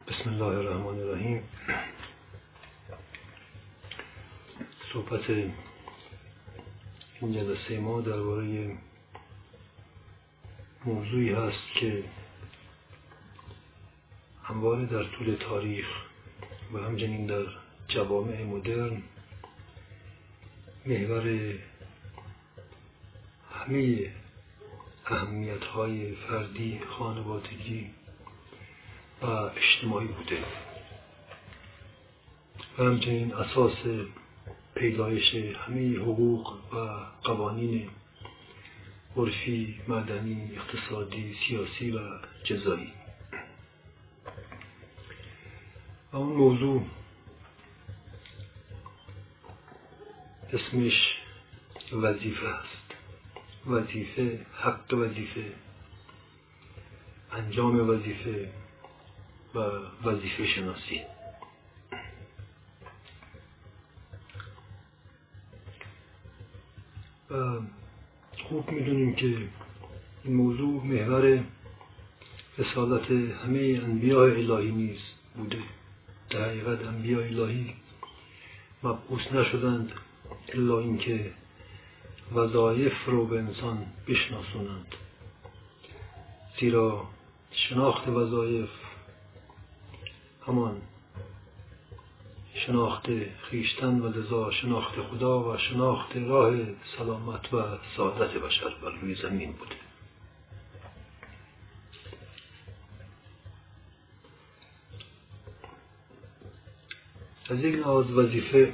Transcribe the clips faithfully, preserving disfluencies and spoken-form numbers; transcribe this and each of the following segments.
بسم الله الرحمن الرحیم. صحبت این جلسه ما درباره موضوعی هست که همواره در طول تاریخ و همچنین در جوامع مدرن محور همه اهمیت‌های فردی، خانوادگی و اجتماعی بوده و همچنین اساس پیدایش همه حقوق و قوانین عرفی، مدنی، اقتصادی، سیاسی و جزایی. و اون موضوع اسمش وظیفه است. وظیفه، حق وظیفه، انجام وظیفه و وظیفه شناسی. و خوب میدونیم که این موضوع محور رسالت همه انبیاء الهی نیز بوده. در حقیقت انبیاء الهی مبعوث نشدند الا اینکه وظایف رو به انسان بشناسونند، زیرا شناخت وظایف همان شناخت خویشتن و لذا شناخت خدا و شناخت راه سلامت و سعادت بشر بر روی زمین بوده. از یک لحاظ وظیفه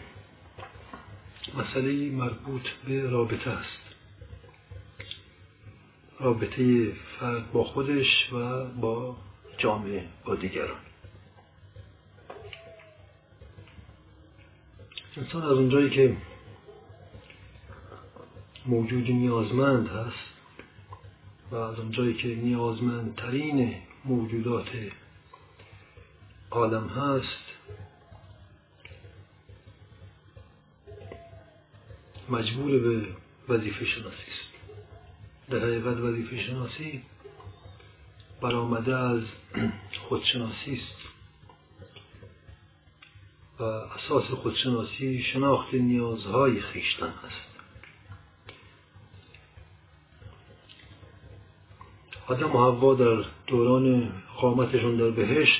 مسئله مربوط به رابطه است، رابطه فرد با خودش و با جامعه، با دیگران. انسان از اونجایی که موجود نیازمند هست و از اونجایی که نیازمندترین موجودات عالم هست، مجبور به وظیفه شناسی است. در حقیقت وظیفه شناسی برآمده از خودشناسی است و اساس خودشناسی شناخت نیازهای خویشتن است. آدم و حوا در دوران اقامتشون در بهشت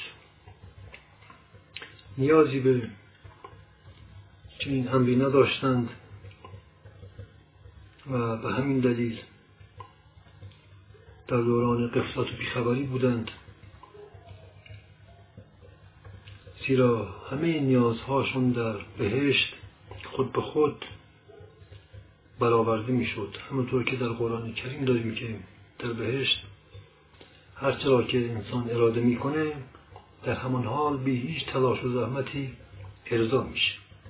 نیازی به چنین امری نداشتند و به همین دلیل در دوران غفلت و بیخبری بودند، زیرا همه نیازهاشون در بهشت خود به خود برآورده میشد. همونطور که در قرآن کریم داریم که در بهشت هر چرا که انسان اراده میکنه در همان حال بی هیچ تلاش و زحمتی ارضا میشه.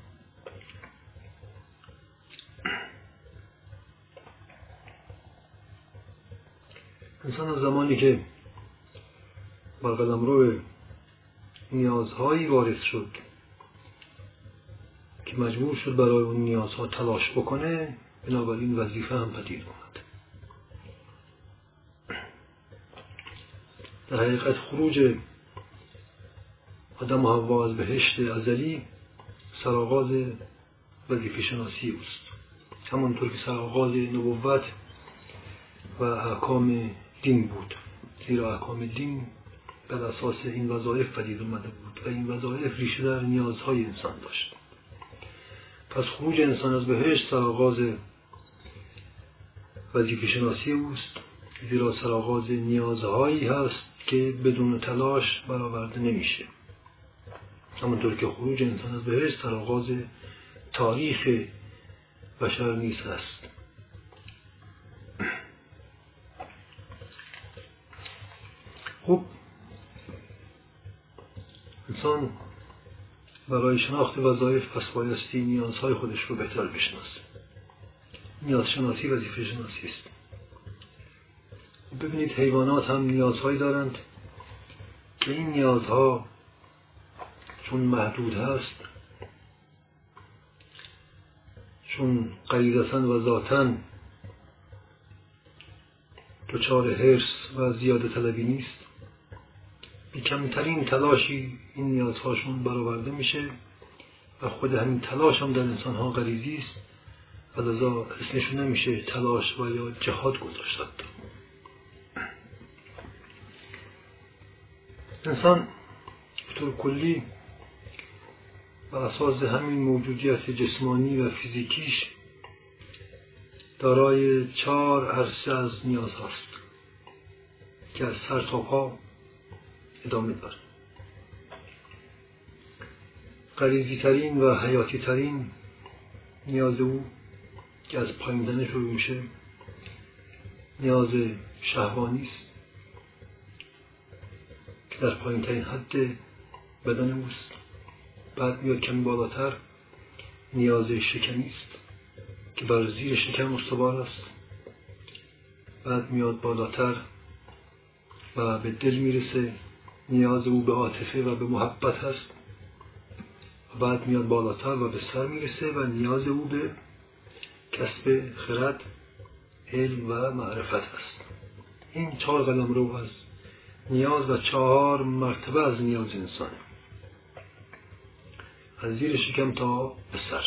انسان از زمانی که بر قلمرو نیازهایی وارد شد که مجبور شد برای اون نیازها تلاش بکنه، بنابراین وظیفه هم پدید اومد. در حقیقت خروج آدم و حوا از بهشت ازلی سرآغاز وظیفه شناسی است، همانطور که سرآغاز نبوت و احکام دین بود، زیرا احکام دین بر اساس این وظایف پدید اومده بود و این وظایف ریشه در نیازهای انسان داشت. پس خروج انسان از بهشت سرآغاز وظیفه شناسی است، زیرا سرآغاز نیازهایی هست که بدون تلاش برآورده نمیشه. همونطور که خروج انسان از بهشت سرآغاز تاریخ بشر نیز است. خب انسان برای شناخت وظایف پس بایستی نیازهای خودش رو بهتر بشناسه. نیاز شناسی وظیفه شناسی است. ببینید حیوانات هم نیازهایی دارند که این نیازها چون محدود هست، چون غریزتاً و ذاتاً دچار حرص و زیاده طلبی نیست، کمترین تلاشی این نیازهاشون برآورده میشه و خود همین تلاش هم در انسانها غریزی است و لذا اسمشون نمیشه تلاش و یا جهاد گذاشت. انسان به طور کلی بر اساس همین موجودیت جسمانی و فیزیکیش دارای چهار عرصه از نیاز هست که از سر تا پا ادامه داره. غریزی ترین و حیاتی ترین نیاز او که از پایین شروع میشه نیاز شهوانی است که در پایین ترین حد بدن اوست. بعد میاد کمی بالاتر نیاز شکمی است که بر زیر شکم استوار است. بعد میاد بالاتر و به دل میرسه، نیاز او به عاطفه و به محبت هست. و بعد میاد بالاتر و به سر میرسه و نیاز او به کسب خرد، علم و معرفت است. این چهار قلمرو از نیاز و چهار مرتبه از نیاز انسانه، از زیر شکم تا به سر.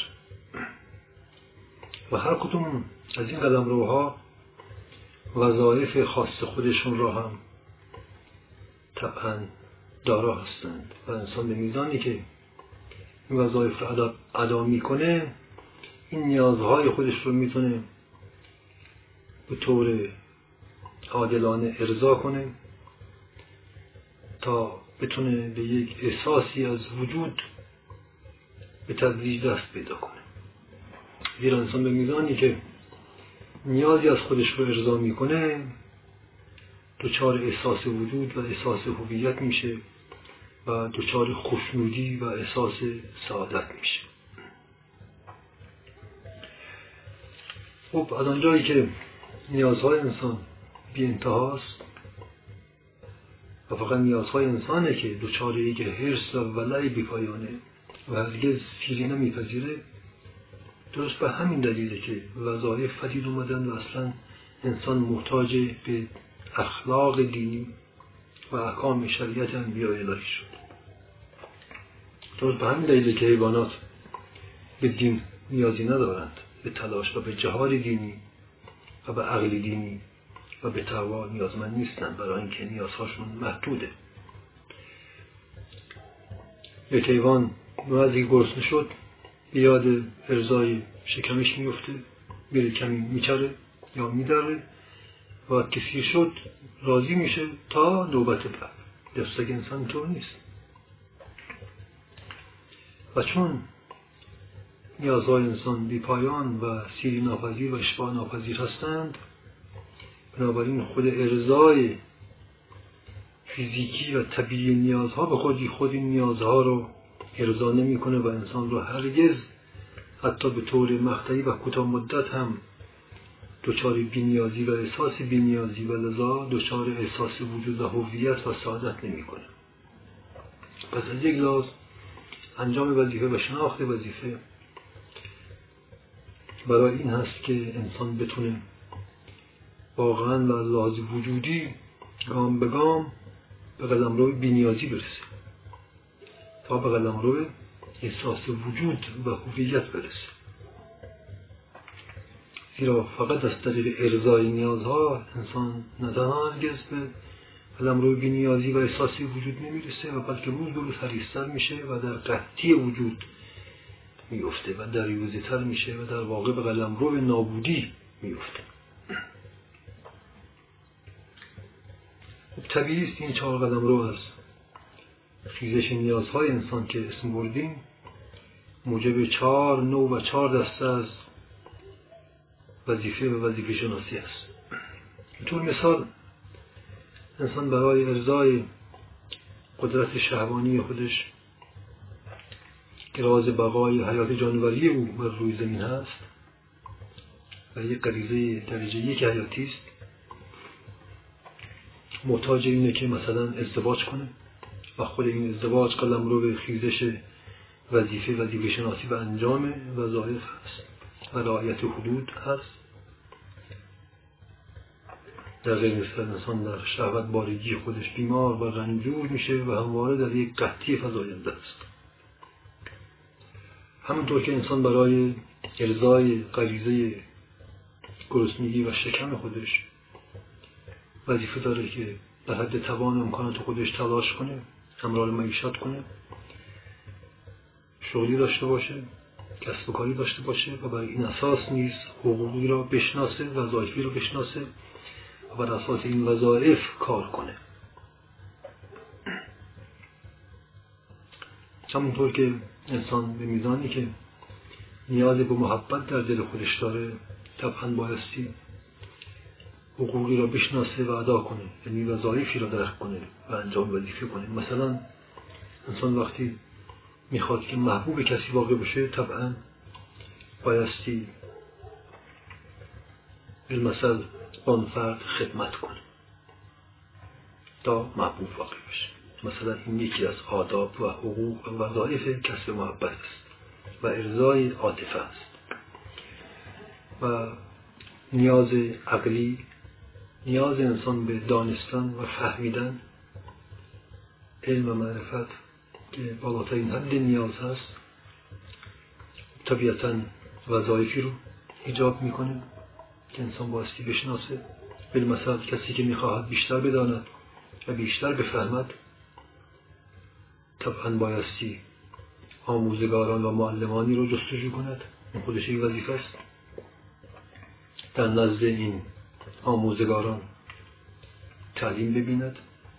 و هر کدوم از این قلمروها وظایف خاص خودشون را هم طبعا دارا هستند و انسان به میزانی که این وظایف را ادا میکنه این نیازهای خودش رو میتونه به طور عادلانه ارضا کنه تا بتونه به یک احساسی از وجود به تدریج دست پیدا کنه. زیرا انسان به میزانی که نیازی از خودش رو ارضا میکنه دچار احساس وجود و احساس هویت میشه و دچار خوشنودی و احساس سعادت میشه. خب از آنجایی که نیازهای انسان بی انتهاست و فقط نیازهای انسانه که دچار یک حرص و ولع بی پایانه و هرگز سیری نمیپذیره، درست به همین دلیله که وظایف پدید اومدن و اصلا انسان محتاج به اخلاق دینی و احکام شریعت انبیاء الهی شد. درست به همین دلیله که حیوانات به دین نیازی ندارند، به تلاش و به جهاد دینی و به عقل دینی و به تقوا نیازمند نیستند، برای اینکه نیازهاشون محدوده. یک حیوان وقتی گرسنه شد به یاد ارضای شکمش میفته، میره کمی میچره یا میدره و که سیر شد راضی میشه تا نوبت بعد. دستگاه انسان طور نیست و چون نیازهای انسان بی پایان و سیری ناپذیر و اشباع ناپذیر هستند، بنابراین خود ارضای فیزیکی و طبیعی نیازها به خودی خود این نیازها رو ارضا نمی‌کنه و انسان رو هرگز حتی به طور مقطعی و کوتاه مدت هم دچار بی‌نیازی و احساس بی‌نیازی و لذا دچار احساس وجود و هویت و سعادت نمی‌کنه. پس از یک لحاظ انجام وظیفه و شناخت وظیفه برای این هست که انسان بتونه واقعاً و لحاظ وجودی گام به گام به قلمرو بی‌نیازی برسه تا به قلمرو احساس وجود و هویت برسه. زیرا فقط از طریق ارضای نیازها انسان نه تنها هرگز به قلمرو بی‌نیازی و احساس وجود نمیرسه و بلکه روز به روز حریص‌تر میشه و در قحطی وجود میفته و دریوزه‌تر میشه و در واقع به قلمرو نابودی میفته. طبیعی است این چهار قلمرو از خیزش نیازهای انسان که اسم بردیم موجب چهار نوع و چهار دسته از وظیفه و وظیفه شناسی است. به طور مثال انسان برای ارضای قدرت شهوانی خودش که راز بقای حیات جانوری او بر روی زمین هست و یک غریزه درجه یک حیاتی است، محتاج اینه که مثلا ازدواج کنه و خود این ازدواج قلمرو به خیزش وظیفه وظیفه شناسی و انجام وظایف هست و رعایت حدود هست. در غیر مثل انسان در شهوت بارگی خودش بیمار و رنجور میشه و همواره در یک قحطی فزاینده است. همونطور که انسان برای ارضای غریزه گرسنگی و شکم خودش وظیفه داره که در حد توان و امکانات خودش تلاش کنه، امرار معیشت کنه، شغلی داشته باشه، کسب و کاری داشته باشه و برای این اساس نیز حقوقی را بشناسه، وظایفی را بشناسه و بر اساس این وظایف کار کنه. همونطور که انسان به میزانی که نیاز به محبت در دل خودش داره، طبعا بایستی حقوقی را بشناسه و ادا کنه، یعنی وظایفی را درک کنه و انجام وظیفه کنه. مثلا انسان وقتی میخواد که محبوب کسی واقع بشه، طبعا بایستی بالمثل با اون فرد خدمت کنه تا محبوب واقع بشه. مثلا این یکی از آداب و حقوق و وظایف کسب محبت است و ارضای عاطفه است. و نیاز عقلی، نیاز انسان به دانستن و فهمیدن علم و معرفت که بالاترین حد نیاز هست، طبیعتاً وظایفی رو ایجاب میکنه که انسان بایستی بشناسه. بالمثل کسی که میخواهد بیشتر بداند و بیشتر بفهمد، طبعا بایستی آموزگاران و معلمانی رو جستجو کند. این خودش یک وظیفه است. در نزد این آموزگاران تعلیم ببیند،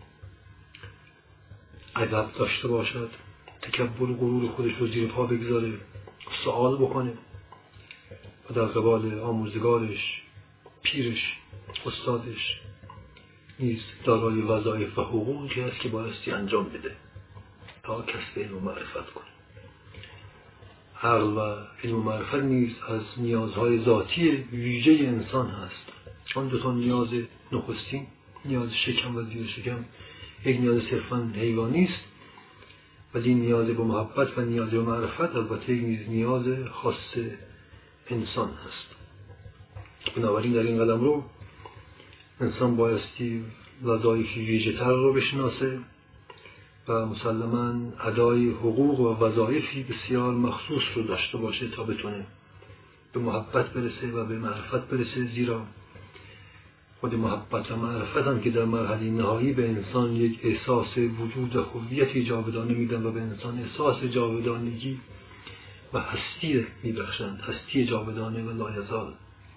ادب داشته باشد، تکبر و غرور خودش رو زیر پا بگذاره، سوال بکنه و در قبال آموزگارش، پیرش، استادش نیز دارای وظایف و حقوقی هست که بایستی انجام بده تا کسب علم و معرفت کنه. عقل و علم و معرفت نیز از نیازهای ذاتی ویژه انسان هست. آن دو تا نیاز نخستین، نیاز شکم و زیر شکم، یک نیاز صرفاً حیوانی است، ولی نیاز به محبت و نیاز به معرفت البته یک نیاز خاص انسان هست. بنابراین در این قلم رو انسان بایستی وظایف ویژه تر رو بشناسه و مسلماً ادای حقوق و وظایفی بسیار مخصوص رو داشته باشه تا بتونه به محبت برسه و به معرفت برسه. زیرا خود محبت و معرفت هم که در مرحله نهایی به انسان یک احساس وجود و هویتی جاودانه میدن و به انسان احساس جاودانگی و هستی میبخشند، هستی جاودانه و لایزال.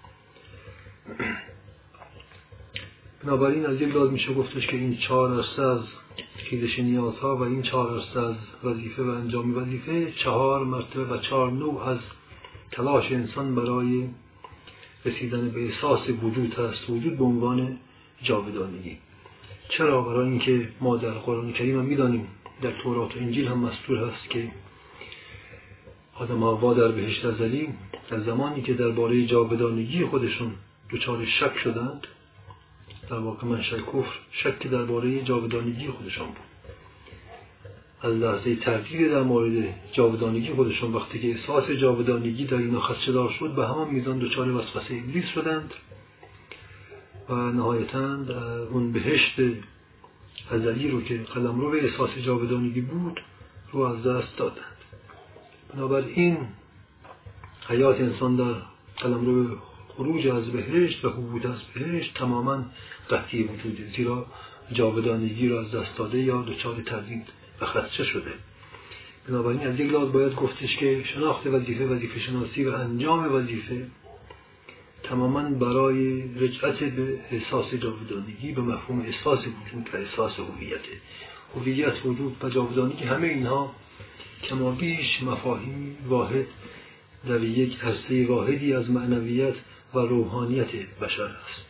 بنابراین از یک لحاظ میشه گفتش که این چهار عرصه از خیزش نیازها و این چهار عرصه از وظیفه و انجام وظیفه چهار مرتبه و چهار نوع از تلاش انسان برای رسیدن به احساس وجود هست، وجود به عنوان جاودانگی. چرا؟ برای اینکه ما در قرآن کریم هم میدانیم، در تورات و انجیل هم مستور هست که آدم و حوا در بهشت ازلی در زمانی که درباره جاودانگی خودشون دچار شک شدند، در واقع منشأ کفر شک درباره جاودانگی خودشون بود. از لحظه تردید در مورد جاودانگی خودشون، وقتی که احساس جاودانگی در اینا خدشه‌دار شد، به همان میزان دچار وسوسه ابلیس شدند و نهایتاً اون بهشت ازلی رو که قلمرو به احساس جاودانگی بود رو از دست دادند. بنابراین حیات انسان در قلمرو خروج از بهشت و حبوط از بهشت تماماً قطعی وجوده، زیرا جاودانگی را از دست داده یا دچار تردید و خدشه شده. بنابراین از یک لحاظ باید گفتش که شناخت وظیفه، وظیفه شناسی و انجام وظیفه تماماً برای رجعت به احساس جاودانگی، به مفهوم احساس وجود و احساس هویت. هویت، وجود و جاودانگی، همه اینها کما بیش مفاهیم واحد در یک عرصه واحدی از معنویت و روحانیت بشر است.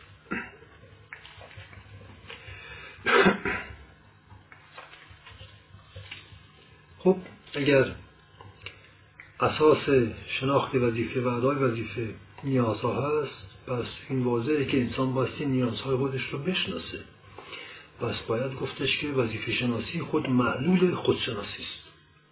خب اگر اساس شناخت وظیفه و ادای وظیفه نیازها هست، پس این واضحه که انسان بایستی نیازهای خودش رو بشناسه. پس باید گفتش که وظیفه شناسی خود معلول خودشناسی است.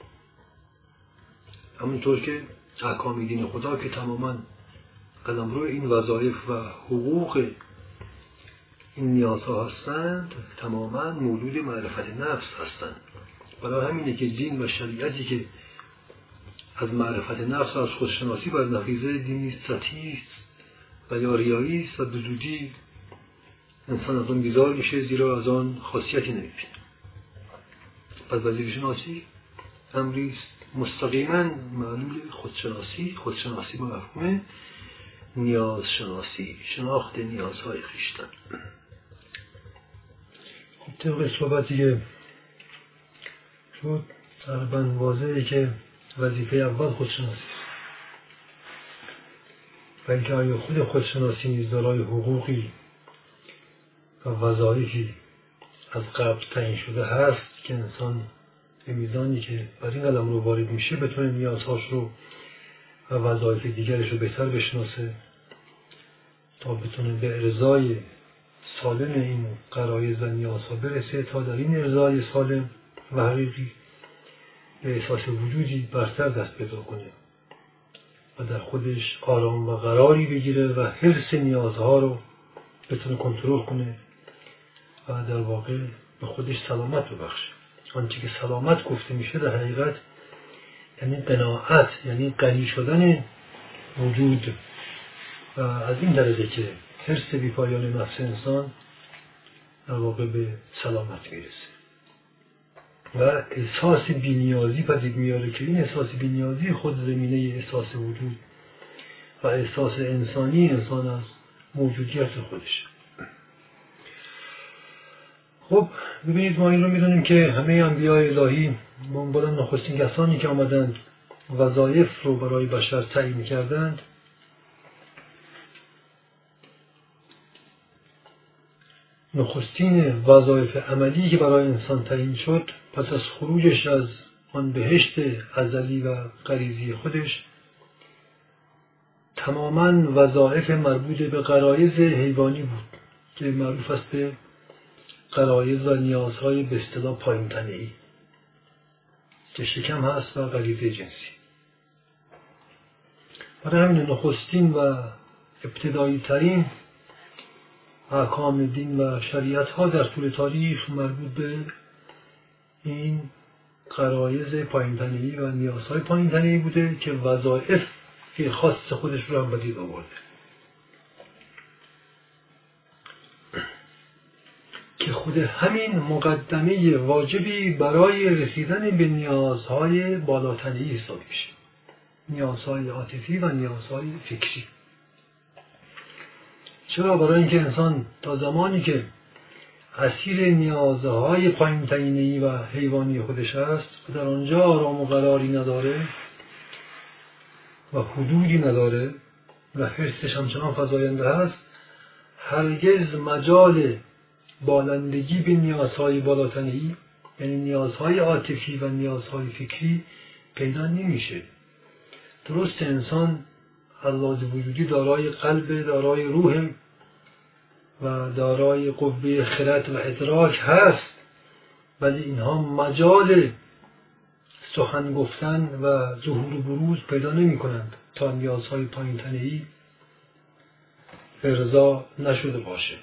همونطور که احکام دین خدا که تماماً قلمرو این وظایف و حقوق این نیازها هستند تماما مولود معرفت نفس هستند. برای همینه که دین و شریعتی که از معرفت نفس و از خودشناسی بر نقیضه دینی سطحی و یا ریایی است و به زودی انسان از آن بیزار میشه، زیرا از آن خاصیتی نمیبینه. پس وظیفه شناسی امری است مستقیما معلول خودشناسی، خودشناسی با مفهوم نیاز شناسی، شناخت نیازهای خویشتن. خب طبق صحبتی که شد تقریبا واضحه که وظیفه اول خودشناسی است. و اینکه آیا خود خودشناسی نیز دارای حقوقی و وظایفی از قبل تعیین شده هست که انسان به میزانی که بر این قلم رو وارد میشه بتونه نیازهاش رو و وظایف دیگرش رو بهتر بشناسه تا بتونه به ارضای سالم این غرایز و نیازها برسه، تا در این ارضای سالم و حقیقی به احساس وجودی برتر دست پیدا کنه و در خودش آرام و قراری بگیره و حرص نیازها رو بتونه کنترل کنه و در واقع به خودش سلامت ببخشه. آنچه که سلامت گفته میشه در حقیقت یعنی قناعت، یعنی غنی شدن وجود و از این درجه که حرص بی‌پایان نفس انسان در واقع به سلامت میرسه و احساس بی‌نیازی پدید میاره که این احساس بی‌نیازی خود زمینه احساس وجود و احساس انسانی انسان از موجودیت خودش. خب ببینید ما این رو میدونیم که همه انبیاء الهی منبلا نخستین کسانی که آمدند وظایف رو برای بشر تعیین کردند نخستین وظایف عملی که برای انسان تعیین شد پس از خروجش از آن بهشت ازلی و غریزی خودش تماما وظایف مربوط به غرایز حیوانی بود که معروف است به غرایز و نیازهای به اصطلاح پایین‌تنه‌ای که شکم هست و غریزه جنسی. برای همین نخستین و ابتدایی ترین احکام دین و شریعت ها در طول تاریخ مربوط به این غرایز پایین‌تنه‌ای و نیازهای پایین‌تنه‌ای بوده که وظایف خاص خودش رو هم بدید آورده که خود همین مقدمه واجبی برای رسیدن به نیازهای بالاتنه‌ای حساب میشه، نیازهای عاطفی و نیازهای فکری. چرا؟ برای اینکه انسان تا زمانی که اسیر نیازهای پایین‌تنه‌ای و حیوانی خودش است و در آنجا آرام و قراری نداره و حدودی نداره و حرصش همچنان فزاینده است، هرگز مجال بالندگی به نیازهای بالاتنه‌ای یعنی نیازهای عاطفی و نیازهای فکری پیدا نمیشه. درست انسان از لحاظ وجودی دارای قلب، دارای روح و دارای قوه خرد و ادراک هست، ولی اینها مجال سخن گفتن و ظهور و بروز پیدا نمی کنند تا نیازهای پایین‌تنه‌ای ارضا نشده باشه.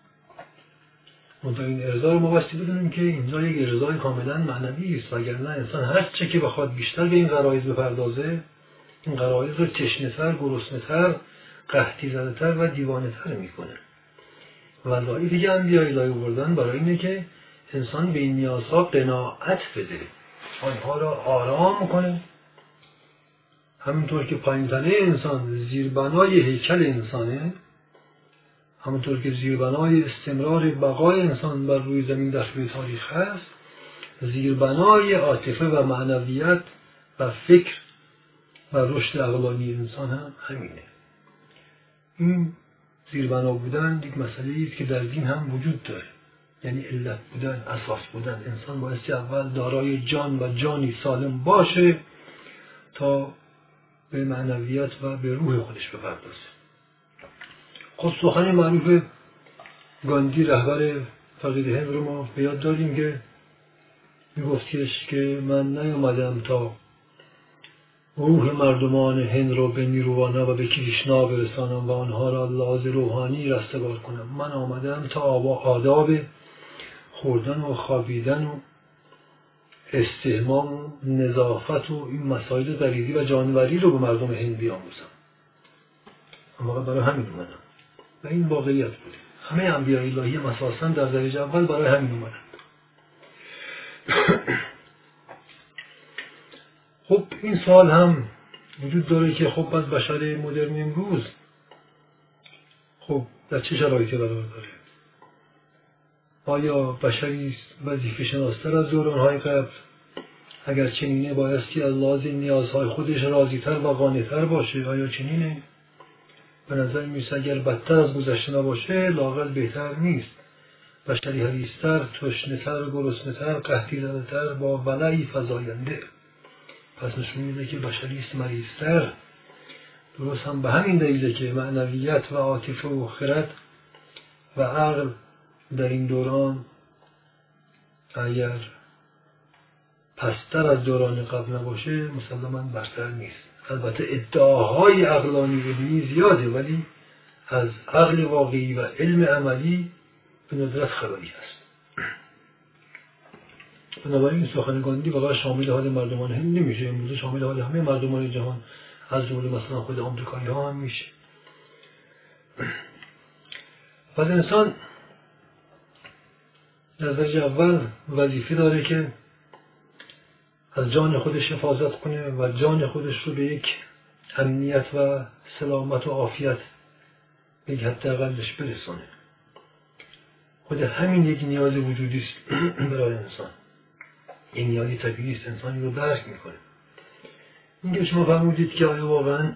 منتها این ارضا رو ما باستی بدونیم که اینجا یک ارضای کاملا معنوی است، وگرنه انسان هر چه که بخواد بیشتر به این غرایز بپردازه این غرایز رو تشنه‌تر، گرسنه‌تر، قحطی زده‌تر و دیوانه‌تر میکنه. وظایفی که انبیاء الهی آوردن برای اینه که انسان به این نیازها قناعت بده، آنها را آرام کنه، همونطور که پایین‌تنه انسان زیربنای هیکل انسانه، همونطور که زیربنای استمرار بقای انسان بر روی زمین در طول تاریخ هست، زیربنای عاطفه و معنویت و فکر و رشد عقلانی انسان هم همینه. این زیربنا بودن یک مسئله است که در دین هم وجود داره، یعنی علت بودن، اساس بودن. انسان بایستی اول دارای جان و جانی سالم باشه تا به معنویت و به روح خودش بپردازه. خود سخن معروف گاندی رهبر فقید هند رو ما به یاد داریم که میگفتیش که من نیامدم تا روح مردمان هند را به نیروانا و به کریشنا برسانم و آنها را لاز روحانی رستگار کنم. من آمدم تا آداب خوردن و خوابیدن و استحمام و نظافت و این مسائل غریزی و جانوری رو به مردم هند بیاموزم. اما برای همین اومدم و این واقعیت بود. همه انبیاء الهی اساساً در درجه اول برای همین اومدن. خب این سوال هم وجود داره که خب از بشر مدرن امروز خب در چه شرایطی قرار داره؟ آیا بشری وظیفه شناستر از دوران‌های قبل؟ اگر چنینه بایستی از لحاظ نیازهای خودش راضی‌تر و قانع‌تر باشه. آیا چنینه؟ به نظر میرسه اگر بدتر از گذشته نباشه لااقل بهتر نیست. بشری حریص‌تر، تشنه‌تر، گرسنه‌تر، قحطی‌زده‌تر، با ولعی فزاینده. پس نشون میده که بشری است مریض‌تر. درست هم به همین دلیله که معنویت و عاطفه و خرد و عقل در این دوران اگر پستر از دوران قبل نباشه مسلماً برتر نیست. البته ادعاهای عقلانی علمی زیاده ولی از عقل واقعی و علم عملی به ندرت خبری است. بنابراین سخن گاندی واقعا شامل حال مردمان هند نمیشه، امروز شامل حال همه مردمان جهان از جمله مثلا خود آمریکایی ها هم میشه. پس انسان در درجه اول وظیفه داره که از جان خودش حفاظت کنه و جان خودش رو به یک امنیت و سلامت و عافیت به یک حداقلش برسونه. خود همین یک نیاز وجودی است برای انسان. این نیازی طبیعی است، انسانی رو درک میکنه. اینکه شما فرمودید که آیا واقعا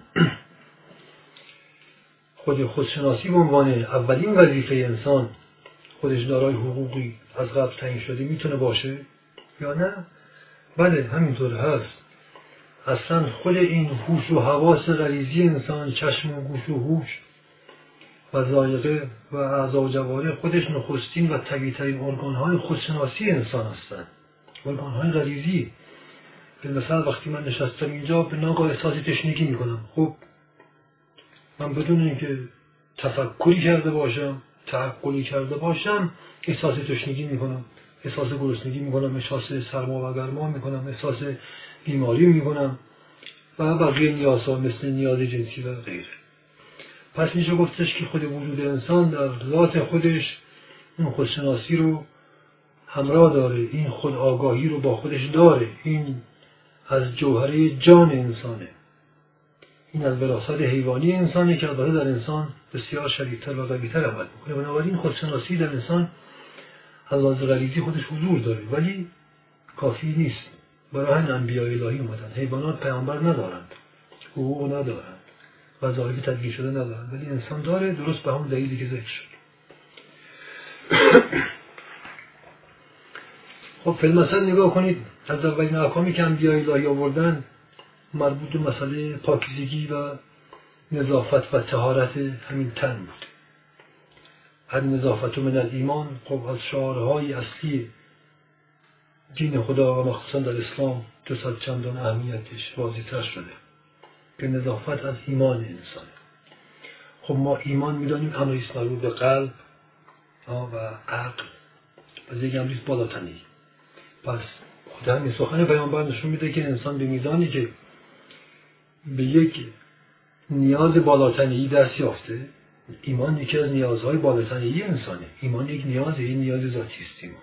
خود خودشناسی به عنوان اولین وظیفه انسان خودش دارای حقوقی از قبل تعیین شده میتونه باشه یا نه؟ بله همینطور هست. اصلا خود این هوش و حواس غریزی انسان، چشم و گوش و هوش و ذائقه و اعضا و جوارح خودش نخستین و طبیعی‌ترین ارگان‌های خودشناسی انسان هستند. ارگان‌های غریزی. به مثل وقتی من نشستم اینجا به ناگاه احساس تشنگی میکنم. خب من بدون اینکه تفکری کرده باشم، تعقلی کرده باشم، احساس تشنگی میکنم، احساس گرسنگی میکنم، احساس سرما و گرما میکنم، احساس بیماری میکنم و بقیه نیازها مثل نیاز جنسی و غیره. پس میشه گفتش که خود وجود انسان در ذات خودش این خودشناسی رو همراه داره، این خود آگاهی رو با خودش داره. این از جوهره جان انسانه، این از وراثت حیوانی انسانه که البته در انسان بسیار شدیدتر و قوی‌تر عمل میکنه. بنابراین خودشناسی در انسان از لحاظ غریزی خودش حضور داره ولی کافی نیست. برای همین انبیاء الهی اومدن. حیوانات پیامبر ندارند، حقوق ندارند، وظایف تدبیر شده ندارند، ولی انسان داره، درست به همون دلیلی که ذکر شد. خب فیلمسل نگاه کنید، از اولین احکامی که انبیاء الهی آوردن مربوط به مسئله پاکیزگی و نظافت و طهارت همین تن بود. النظافت من الایمان خب از شعارهای اصلی دین خدا و مخصوصا در اسلام دو صد چندان اهمیتش واضح‌تر شده که نظافت از ایمان انسانه. خب ما ایمان میدانیم امری است مربوط به قلب و عقل و یک امری است بالاتنی. پس خود همین سخن پیامبر نشون میده که انسان به میزانی که به یک نیاز بالاتنی دست یافته، ایمان یکی از نیازهای بالاتنی انسانه. ایمان یک نیازه، این نیاز ذاتی است. ایمان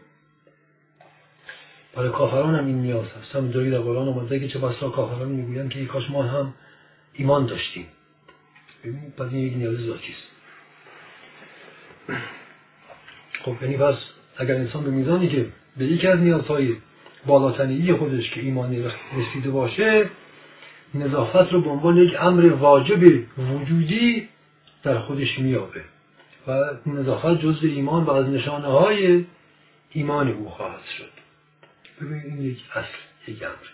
برای کافران هم این نیاز هست. همونطوری در قرآن آمده که چه بسا کافران میگویند که ای کاش ما هم ایمان داشتیم. ببینید پس این یک نیاز ذاتی است. خب یعنی پس اگر انسان به میزانی که به یکی از نیازهای بالاتنی خودش که ایمانی رسیده باشه، نظافت رو به عنوان یک امر واجب وجودی در خودش میابه و نظافت جزء ایمان و از نشانه های ایمان او خواهد شد. ببینید این یک اصل، یک امر.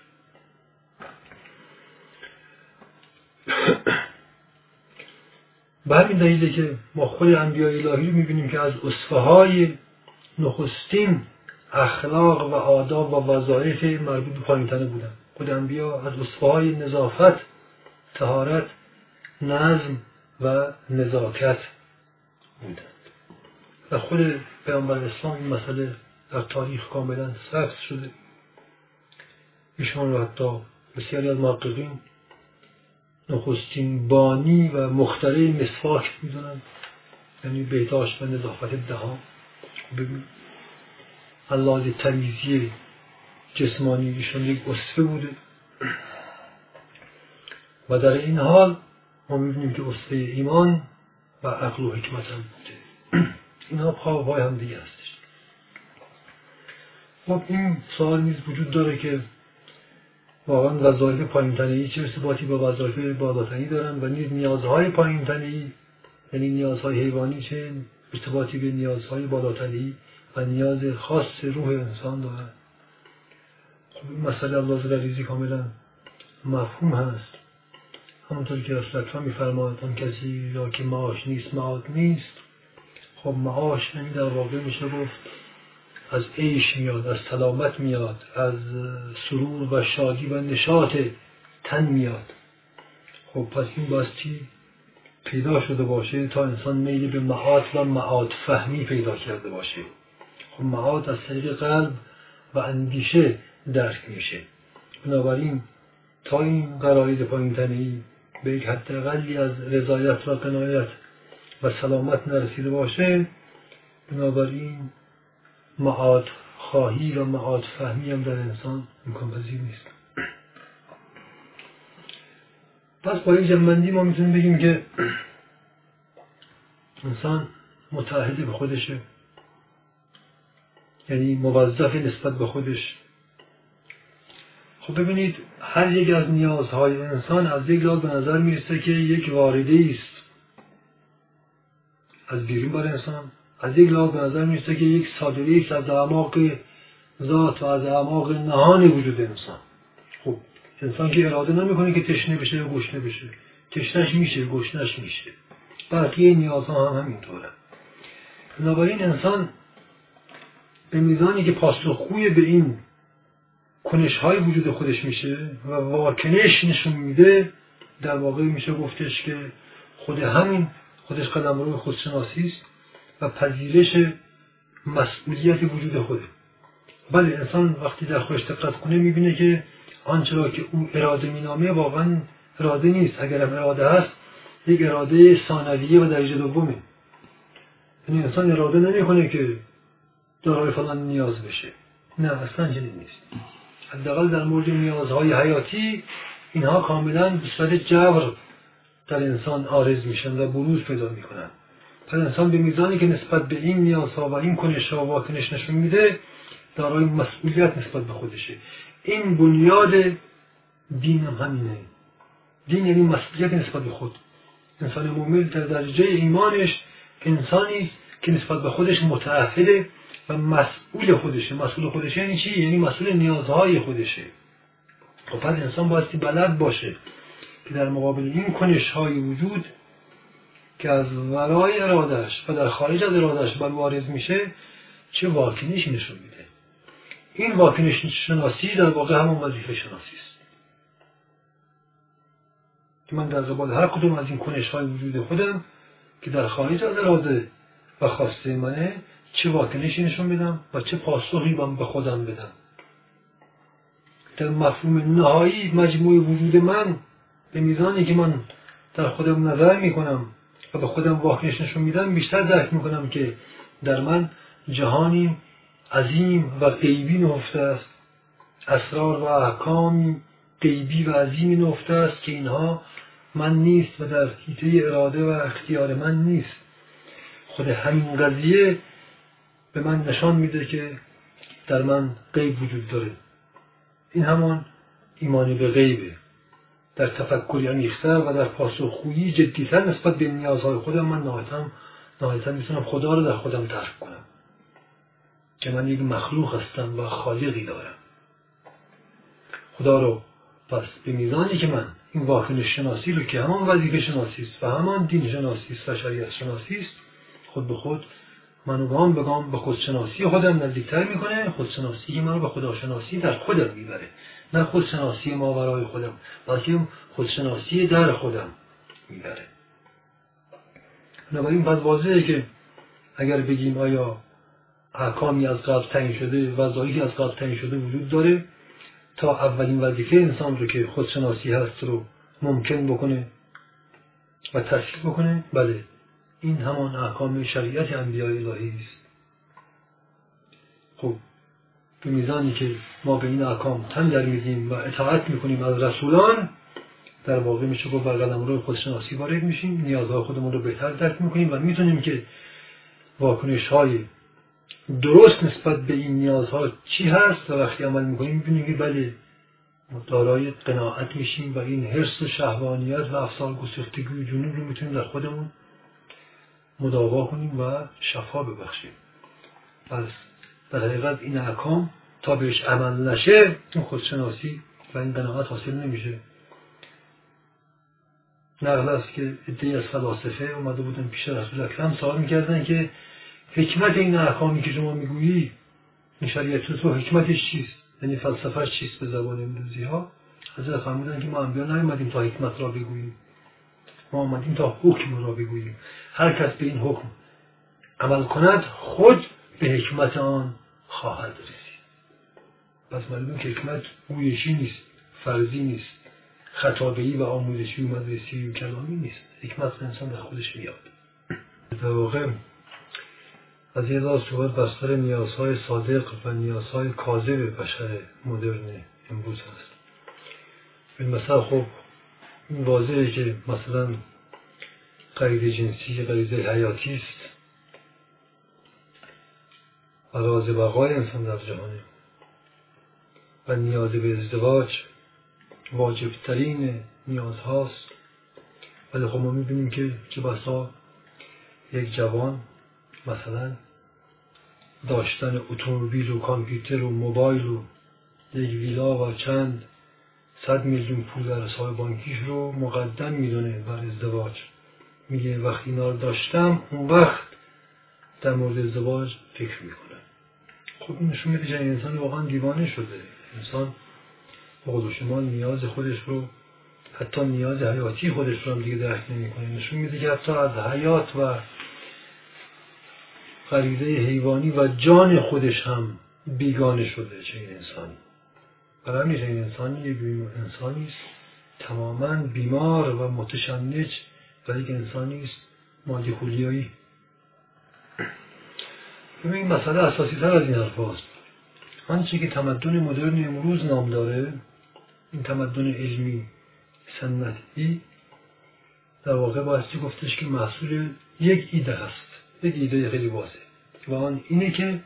به همین دلیله که ما خود انبیاء الهی رو میبینیم که از اسوه های نخستین اخلاق و آداب و وظایف مربوط به پایین‌تنه بودن. خود انبیا از وصفهای نظافت، طهارت، نظم و نزاکت بودند و خود پیامبر اسلام این مسئله در تاریخ کاملا ثبت شده. ایشان را حتی بسیاری از محققین نخستین بانی و مخترع مسواک می‌دونند، یعنی بهداشت و نظافت دهان. ببین لحاظ تمیزی جسمانی ایشان یک اصفه بوده و در این حال ما می‌بینیم که اصفه ایمان و عقل و حکمت هم بوده. اینها پاهای هم دیگه هستش. خب این سوال نیز وجود داره که واقعا وظایف پایین‌تنه‌ای چه ارتباطی با وظایف بالاتنی دارن و نیز نیازهای پایین‌تنه‌ای یعنی نیازهای حیوانی چه ارتباطی به نیازهای بالاتنه‌ای و نیاز خاص روح انسان دارن. خب این مسئله الله ذوالعزی کاملا مفهوم هست. همونطور که رسول اکرم می‌فرماید آن کسی را که معاش نیست معاد نیست. خب معاش یعنی در واقع میشه گفت از عیش میاد، از سلامت میاد، از سرور و شادی و نشاط تن میاد. خب پس این باستی پیدا شده باشه تا انسان میل به معاد و معاد فهمی پیدا کرده باشه. خب معاد از طریق قلب و اندیشه درک میشه. بنابراین تا این قرائد پایین‌تنه‌ای به یک حداقلی از رضایت و قناعت و سلامت نرسیده باشه، بنابراین معاد خواهی و معاد فهمی هم در انسان امکان پذیر نیست. پس با این جمع‌بندی ما میتونیم بگیم که انسان متعهد به خودشه، یعنی موظف نسبت به خودش. خب ببینید هر یک از نیازهای انسان از یک لحاظ به نظر میرسه که یک وارده است از بیرون بر انسان، از یک لحاظ به نظر میرسه که یک صادره است از اعماق ذات و از اعماق نهان وجود انسان. خب انسان که اراده نمیکنه که تشنه بشه یا گشنه بشه، تشنهش میشه، گشنهش میشه. بقیه نیازها هم همینطوره. بنابراین انسان به میزانی که پاسخگوی به این کنش‌های وجود خودش میشه و واکنش نشون میده، در واقع میشه گفتش که خود همین خودش قلمرو خودشناسی است و پذیرش مسئولیت وجود خوده. بله انسان وقتی در خودش دقت کنه میبینه که آنچه را که اون اراده مینامه واقعا اراده نیست. اگر هم اراده هست یک اراده ثانویه و درجه دومه. یعنی انسان اراده نمیکنه که دارای فلان نیاز بشه. نه اصلا چنین نیست. حداقل در مورد نیازهای حیاتی اینها کاملا به صورت جبر در انسان عارض میشن و بروز پیدا میکنن. پس انسان به میزانی که نسبت به این نیازها و این کنش‌ها و واکنش نشون میده دارای مسئولیت نسبت به خودشه. این بنیاد دین هم همینه. دین یعنی مسئولیت نسبت به خود. انسان مومن در درجه ایمانش انسانی که نسبت به خودش متعهد و مسئول خودشه. مسئول خودشه یعنی چی؟ یعنی مسئول نیازهای خودشه. خب پس انسان بایستی بلد باشه که در مقابل این کنش‌های وجود که از ورای ارادهش و در خارج از ارادهش بر وارد میشه چه واکنشی نشون میده. این واکنش شناسی در واقع همون وظیفه شناسی است که من در قبال هر کدوم از این کنش‌های وجود خودم که در خارج از اراده و خواسته منه چه واکنشی نشون بدم و چه پاسخی من به خودم بدم. در مفهوم نهایی مجموع وجود من به میزانی که من در خودم نظر میکنم و به خودم واکنش نشون میدم بیشتر درک میکنم که در من جهانی عظیم و غیبی نهفته است، اسرار و احکامی غیبی و عظیمی نهفته است که اینها من نیست و در حیطه اراده و اختیار من نیست. خود همین قضیه به من نشان میده که در من غیب وجود داره. این همان ایمانی به غیبه. در تفکری عمیق‌تر و در پاسخگویی جدی‌تر نسبت به نیازهای خودم من نهایتاً نهایتاً میتونم خدا رو در خودم درک کنم که من یک مخلوق هستم و خالقی دارم. خدا رو پس به میزانی که من این واکنش شناسی رو که همان وظیفه شناسی است و همان دین شناسی است و شریعت شناسی است خود به خود منو گام به گام به خودشناسی خودم نزدیکتر میکنه، خودشناسی که منو به خداشناسی در خودم میبره، نه خودشناسی ماورای خودم، بلکه خودشناسی در خودم میبره. بنابراین پس واضحه که اگر بگیم آیا احکامی از قبل تعیین شده، وظایفی از قبل تعیین شده وجود داره تا اولین وظیفه انسان رو که خودشناسی هست رو ممکن بکنه و تسهیل بکنه، بله این همان احکام شریعت انبیاء الهی است. خب به میزانی که ما به این احکام تن در میدیم و اطاعت میکنیم از رسولان، در واقع میشه گفت بر قلمرو خودشناسی وارد میشیم، نیازهای خودمون رو بهتر درک میکنیم و میتونیم که واکنش های درست نسبت به این نیازها چی هست و وقتی عمل میکنیم میبینیم که بله دارای قناعت میشیم و این حرص و شهوانیت و افسار گسیختگی و جنون رو میتونیم در خودمون مداوا کنیم و شفا ببخشیم. پس در حقیقت این احکام تا بهش عمل نشه اون خودشناسی و این قناعت حاصل نمیشه. نقل است که عده‌ای از فلاسفه اومده بودن پیش رسول اکرم سوال میکردن که حکمت این احکامی که شما میگویی، این شریعت تو حکمتش چیست؟ یعنی فلسفهش چیست به زبان امروزی ها؟ حضرت فرمودن که ما انبیا نیومدیم تا حکمت را بگوییم، ما آمدیم تا حکم را بگوییم. هر کس به این حکم عمل کند خود به حکمت آن خواهد رسید. پس معلومه که حکمت گویشی نیست، فرضی نیست، خطابه‌ای و آموزشی و مدرسی و کلامی نیست. حکمت به انسان در خودش میاد. در واقع از یه لحاظ صحبت بستر نیازهای صادق و نیازهای کاذب بشر مدرن امروز هست. مثلا خب این واضحه که مثلا غریزه جنسی غریزه حیاتی است و راز بقای انسان در جهانه و نیاز به ازدواج واجبترین نیاز هاست. ولی خب ما میبینیم که چه بسا یک جوان مثلا داشتن اتومبیل و کامپیوتر و موبایل و یک ویلا و چند صد میلیون پول در حساب بانکیش رو مقدم میدونه بر ازدواج. میگه وقتی اینا رو داشتم اون وقت در مورد ازدواج فکر میکنم. خب این نشون میده که انسان واقعا دیوانه شده. انسان به قول شما نیاز خودش رو، حتی نیاز حیاتی خودش رو هم دیگه درک نمیکنه. نشون میده که حتی از حیات و غریزه حیوانی و جان خودش هم بیگانه شده چه این انسانی. برای همیشه این انسانی یک انسانی است تماما بیمار و متشنج و یک انسانی است مادی خولیایی. ببین مسئله اساسی تر از این حرف هاست. آنچه که تمدن مدرن امروز نام داره، این تمدن علمی سنتی، در واقع بایستی گفتش که محصول یک ایده هست، یک ایده خیلی واضحه و آن اینه که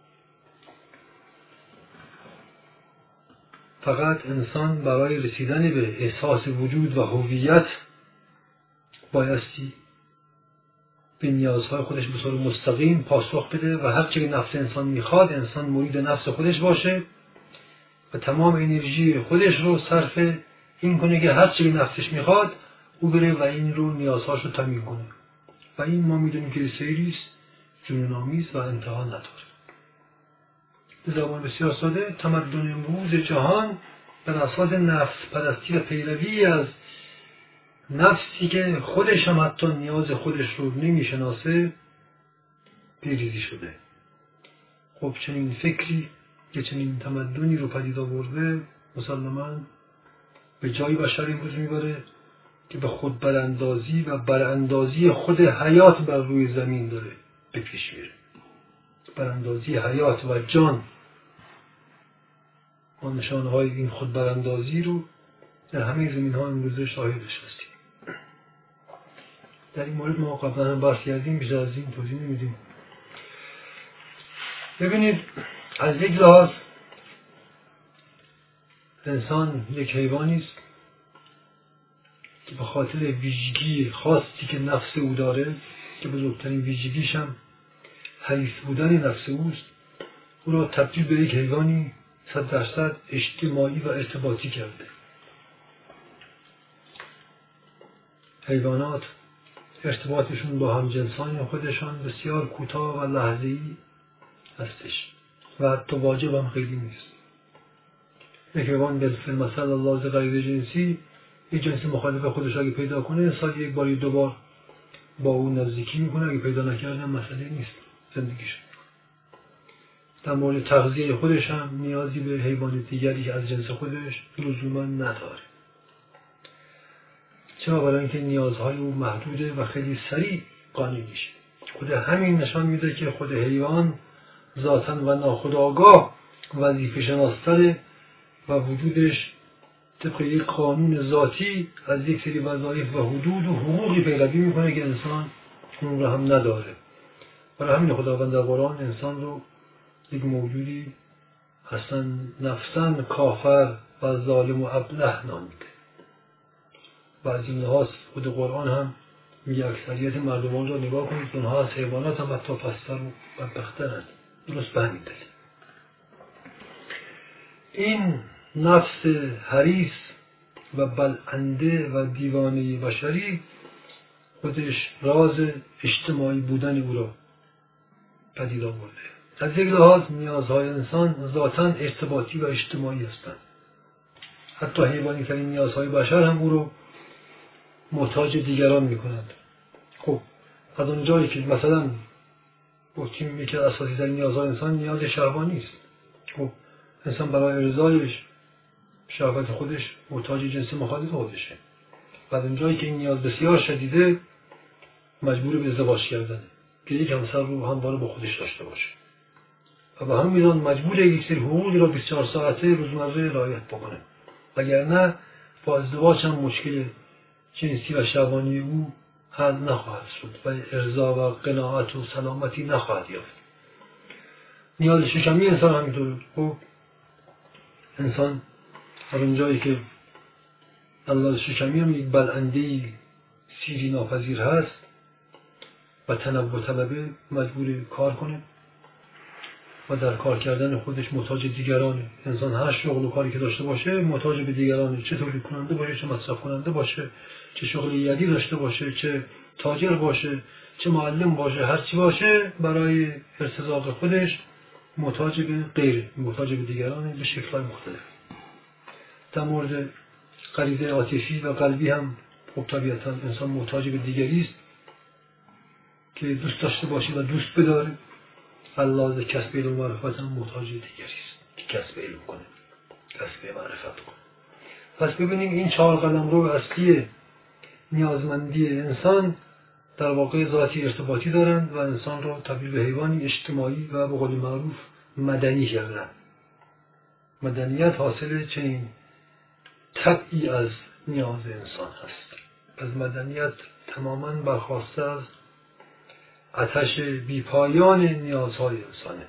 فقط انسان برای رسیدن به احساس وجود و هویت بایستی به نیازهای خودش به صورت مستقیم پاسخ بده و هر چه که نفس انسان میخواد انسان مرید نفس خودش باشه و تمام انرژی خودش رو صرف این کنه که هر چه که نفسش میخواد او بره و این رو نیازهاش رو تامین کنه. و این ما میدونیم که سیری است جنون‌آمیز و انتها نداره. به زبان بسیار ساده تمدن امروز جهان بر اساس نفس پرستی و پیروی از نفسی که خودش هم حتی نیاز خودش رو نمیشناسه پیریزی شده. خب چنین فکری که چنین تمدنی رو پدید آورده مسلماً به جای بشر امروز میبره که به خود براندازی و براندازی خود حیات بر روی زمین داره به پیش میره. براندازی حیات و جان و نشانه های این خود براندازی رو در همه زمین ها امروزه شاهدش هستیم. در این مورد ما قبلا هم بحث کردیم، بیشتر از این توضیح نمیدیم. ببینید از یک لحاظ انسان یک حیوانی است که به خاطر ویژگی خاصی که نفس او داره که بزرگترین ویژگیش هم حریص بودن نفس اوست، او را تبدیل به یک حیوانی صد درصد اجتماعی و ارتباطی کرده. حیوانات ارتباطشون با همجنسان خودشان بسیار کوتاه و لحظه‌ای هستش و حتی واجب هم خیلی نیست. یک حیوان به مثل الله از غیر جنسی یک جنس مخالف خودش اگه پیدا کنه سال یک بار یا دو بار با اون نزدیکی میکنه، اگه پیدا نکرده مسئله نیست زندگیش. در مورد تغذیه خودش هم نیازی به حیوان دیگری که از جنس خودش لزوما نداره. چرا؟ برای اینکه نیازهای او محدوده و خیلی سریع قانع میشه. خود همین نشان میده که خود حیوان ذاتاً و ناخودآگاه وظیفه شناستره و وجودش طبق یک قانون ذاتی از یک سری وظایف و حدود و حقوقی پیروی میکنه که انسان اون رو هم نداره. برای همین خداوند در قرآن انسان رو یک موجودی اصلا نفساً کافر و ظالم و ابله نامیده. و از این لحاظ خود قرآن هم میگه اکثریت مردمان رو نگاه کنید اونها از حیوانات هم حتی پستر و بدبخترند. درست به همین دلیل این نفس حریص و بلنده و دیوانه بشری خودش راز اجتماعی بودن او را پدید آورده. از یک لحاظ نیازهای انسان ذاتاً ارتباطی و اجتماعی هستند. حتی حیوانی ترین نیازهای بشر هم او رو محتاج دیگران میکنند. خب از اونجایی که مثلا گفتیم یکی از اساسی ترین نیازهای انسان نیاز شهوانی است. خب انسان برای ارضایش شهوت خودش محتاج جنس مخالف خودشه. بعد اونجایی که این نیاز بسیار شدیده مجبور به ازدواج کردنه که یک همسر رو همواره با خودش داشته باشه و به همین میزان مجبور یک سری حقوقی را بیست و چهار ساعته روزمره رعایت بکنه، وگرنه با ازدواج هم مشکل جنسی و شهوانی او حل نخواهد شد و ارضا و قناعت و سلامتی نخواهد یافت. نیاز شکمی انسان همینطور. خب انسان از اونجایی که نیاز شکمی هم یک بلندهی سیری ناپذیر هست و تنوع طلبه مجبور کار کنه و در کار کردن خودش محتاج دیگرانه. انسان هر شغل و کاری که داشته باشه محتاج به دیگرانه، چه تولید کننده باشه، چه مصرف کننده باشه، چه شغل یدی داشته باشه، چه تاجر باشه، چه معلم باشه، هر چی باشه برای ارتزاق خودش محتاج به غیره، محتاج به دیگرانه به شکل‌های مختلف. در مورد غریزه عاطفی و قلبی هم خب طبیعتاً انسان محتاج به دیگری است که دوست داشته باشه و دوست بداره. الله کسب علم و معرفت هم محتاج دیگری است که کسب علم کنه، کسب معرفت کنه. پس ببینیم این چهار قلم رو اصلی نیازمندی انسان در واقع ذاتی ارتباطی دارند و انسان رو تبدیل به حیوانی اجتماعی و به قول معروف مدنی کردن. مدنیت حاصل چنین طبعی از نیاز انسان هست. از مدنیت تماما برخواسته از آتش بیپایان نیازهای انسانه.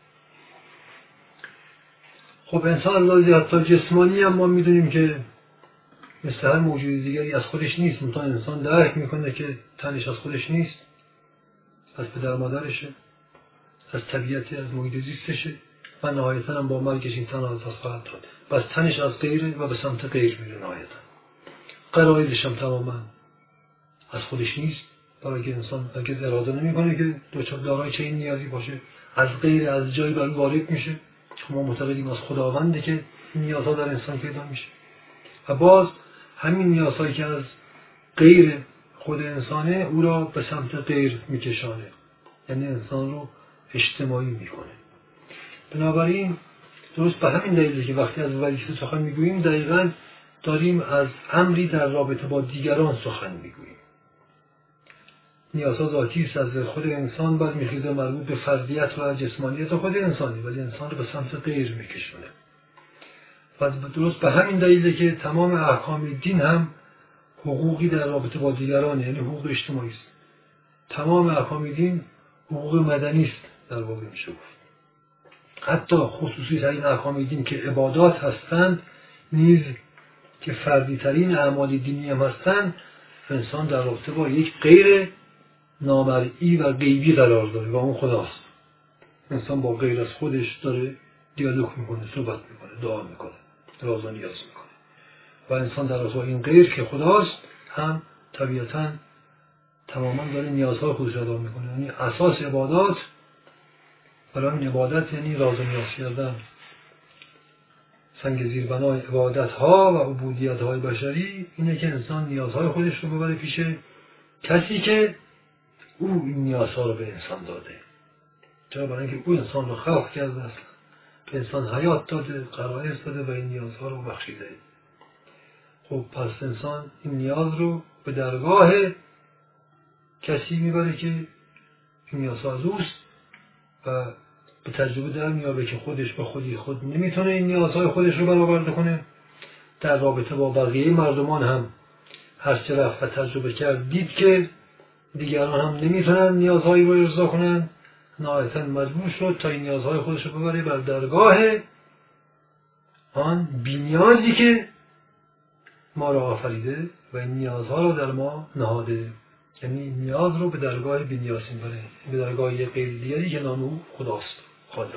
خب انسان اللحاظ حتی جسمانی هم ما میدونیم که مثل هر موجود دیگری از خودش نیست. منتها انسان درک میکنه که تنش از خودش نیست، از پدر مادرشه، از طبیعتی، از محیط زیستشه و نهایتا هم با مرگش این تن از دست خواهد داد. بس تنش از غیره و به سمت غیر میره. نهایتا قرائزش هم تماما از خودش نیست، برای که انسان اگه اراده نمیکنه که دوچار دارای چه این نیازی باشه از غیر از جایی بر وارد میشه. ما معتقدیم از خداونده که این نیازها در انسان پیدا میشه و باز همین نیازهایی که از غیر خود انسانه او را به سمت غیر میکشانه، یعنی انسان رو اجتماعی میکنه. بنابراین درست به همین دلیله که وقتی از وظیفه سخن میگوییم دقیقاً داریم از امری در رابطه با دیگران سخن میگوییم. نیازها ذاتی است از خود انسان، بعد میخیزه مربوط به فردیت و جسمانیت خود انسانی، ولی انسان رو به سمت غیر میکشونه. و درست به همین دلیله که تمام احکام دین هم حقوقی در رابطه با دیگران، یعنی حقوق اجتماعی است. تمام احکام دین حقوق مدنی است در واقع میشه گفت. حتی خصوصی ترین احکام دین که عبادات هستند نیز که فردی ترین اعمال دینی هم هستند، انسان در رابطه با یک غیر نامرئی و غیبی قرار داره و اون خداست. انسان با غیر از خودش داره دیالوگ میکنه، صحبت میکنه، دعا میکنه، راز و نیاز میکنه. و انسان در رابطه با این غیر که خداست هم طبیعتاً تماما داره نیازهای خودش رو ادا میکنه. یعنی اساس عبادات، برای این عبادت یعنی راز و نیاز کردن. سنگ زیربنای عبادت ها و عبودیت های بشری اینه که انسان نیازهای خودش رو ببره پیش کسی که او این نیازها رو به انسان داده. چرا؟ برای اینکه او انسان رو خلق کرده است، به انسان حیات داده، غرایز داده و این نیازها رو بخشیده. خب پس انسان این نیاز رو به درگاه کسی میبره که این نیازها از اوست و به تجربه در میابه که خودش به خودی خود نمیتونه این نیازهای خودش رو برآورده کنه. در رابطه با بقیه مردمان هم هرچه رفت و تجربه کرد دید که دیگران هم نمیتونن نیازهایی رو ارضا کنن، نهایتاً مجبور شد تا این نیازهای خودش رو ببره بر درگاه آن بی‌نیازی که ما را آفریده و این نیازها رو در ما نهاده. یعنی نیاز رو به درگاه بی‌نیاز میبره، به درگاه یک غیر دیگری که نام او خداست، خالق.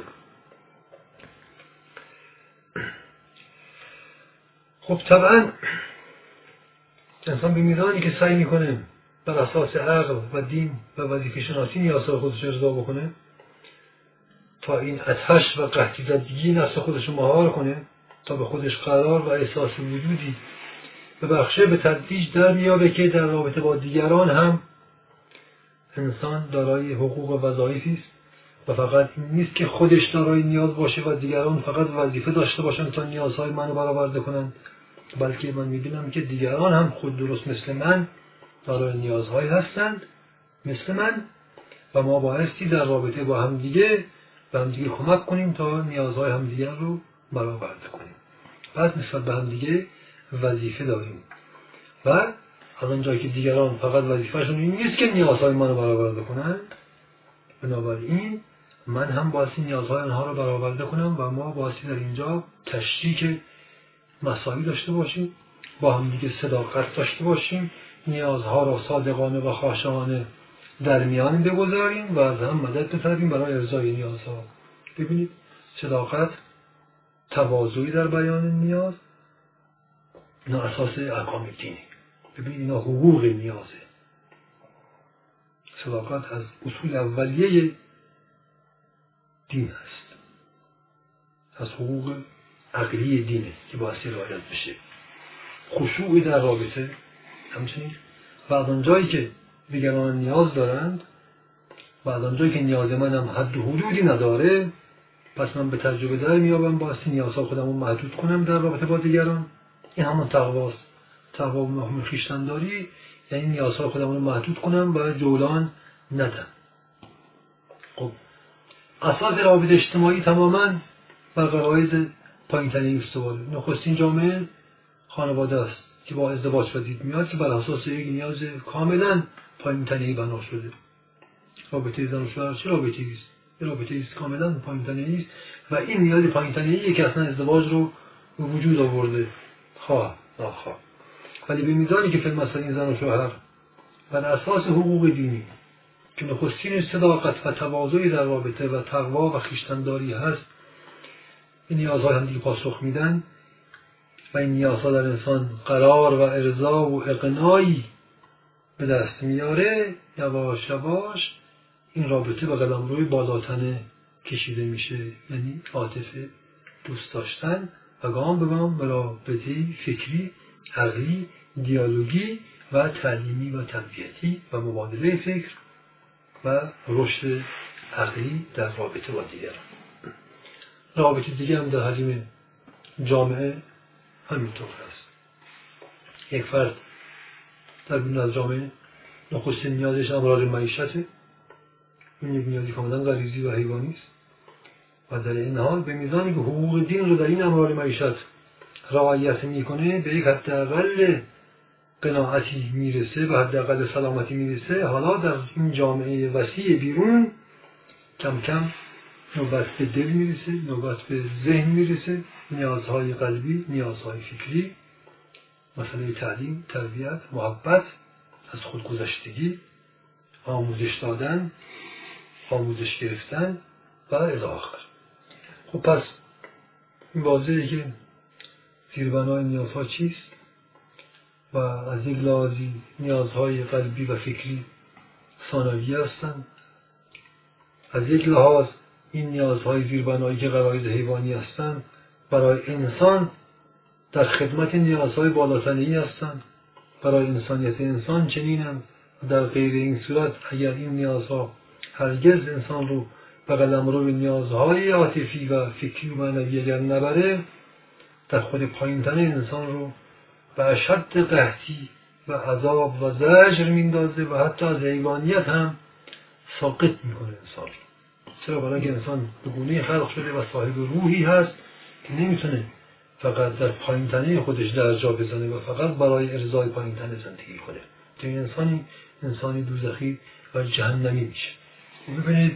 خب طبعا انسان به میزانی که سعی میکنه بر اساس عقل و دین و وظیفه شناسی نیازهای خودش ارضا بکنه تا این آتش و قحطی زدگی نفس خودش رو مهار کنه، تا به خودش قرار و احساس وجودی ببخشه، به تدریج در میابه که در رابطه با دیگران هم انسان دارای حقوق و وظایفی است و فقط این نیست که خودش دارای نیاز باشه و دیگران فقط وظیفه داشته باشن تا نیازهای منو برآورده کنن، بلکه من میبینم که دیگران هم خود درست مثل من دارای نیازهایی هستند مثل من و ما بایستی در رابطه با همدیگه به همدیگه کمک کنیم تا نیازهای همدیگر رو برآورده کنیم. پس نسبت به همدیگه وظیفه داریم و از آنجایی که دیگران فقط وظیفهشون این نیست که نیازهای منو برآورده کنن، بنابراین من هم بایستی نیازهای آنها رو برآورده کنم و ما بایستی در اینجا تشریک مساوی داشته باشیم، با هم دیگه صداقت داشته باشیم، نیازها را صادقانه و خاشعانه در میان بگذاریم و از هم مدد بطلبیم برای ارضای نیازها. ببینید صداقت، تواضعی در بیان نیاز، اینا اساس احکام دینه. ببینید اینا حقوق نیازه. صداقت از اصول اولیه دین هست، از حقوق عقلی دینه که باعث رعایت بشه. خشوع در رابطه همچنین و از آنجایی که دیگران نیاز دارند و از آنجایی که نیاز منم حد و حدودی نداره، پس من به تجربه در میابم بایستی نیازها خودم رو محدود کنم در رابطه با دیگران. این همون تقواست. تقوا به مفهوم خویشتن‌داری یعنی نیازها خودم رو محدود کنم و جولان ندم. خب اساس روابط اجتماعی تماما بر غرایز پایین‌ترین استواره. نخستین جامعه خانواده است که با ازدواج پدید میاد که بر اساس یک نیاز کاملا پایین‌تنه‌ای بنا شده. رابطه زن و شوهر چه رابطه‌ای است؟ یه رابطه‌ای است کاملا پایین‌تنه‌ای است و این نیاز پایین‌تنه‌ای که اصلا ازدواج رو به وجود آورده، خواه ناخواه. ولی به میزانی که فی المثل زن و شوهر بر اساس حقوق دینی که نخستین صداقت و تواضعی در رابطه و تقوا و خویشتن‌داری هست، این نیازهای هم دیگه پاسخ میدن و این نیازها در انسان قرار و ارضا و اقناعی به دست میاره، یواش یواش این رابطه به قلمروی بالاتنه کشیده میشه، یعنی عاطفه، دوست داشتن و گام به گام به رابطه فکری، عقلی، دیالوگی و تعلیمی و تربیتی و مبادله فکر و رشد عقلی در رابطه با دیگران. رابطه دیگه هم در حجم جامعه همینطور هست. یک فرد در بیرون از جامعه نخستین نیازش امرار معیشته. این یک نیازی کاملا غریزی و حیوانی است و در این حال به میزانی که حقوق دین رو در این امرار معیشت رعایت میکنه به یک حداقل قناعتی میرسه و حداقل سلامتی میرسه. حالا در این جامعه وسیع بیرون کم کم نوبت به دل میرسه، نوبت به ذهن میرسه، نیازهای قلبی، نیازهای فکری، مسئله تعلیم، تربیت، محبت، از خودگذشتگی، آموزش دادن، آموزش گرفتن و الی آخر. خب پس این واضحه که زیربنای نیازها چیست و از یک لحاظی نیازهای قلبی و فکری ثانویه هستند. از یک لحاظ این نیازهای زیربنایی که غرایز حیوانی هستند برای انسان در خدمت نیازهای بالاتنه‌ای هستند. برای انسانیت انسان چنینم. در غیر این صورت اگر این نیازها هرگز انسان رو به قلمرو نیازهای عاطفی و فکری و معنوی اگر نبره، در خود پایین‌تر انسان رو به اشد قحطی و عذاب و زجر میندازه و حتی از حیوانیت هم ساقط میکنه انسان. چرا؟ برای اینکه انسان به گونه‌ای خلق شده و صاحب روحی هست که نمیتونه فقط در پایین‌تنه خودش درجا بزنه و فقط برای ارضای پایین‌تنه زندگی کنه. تو این انسانی انسانی دوزخی و جهنمی میشه. ببینید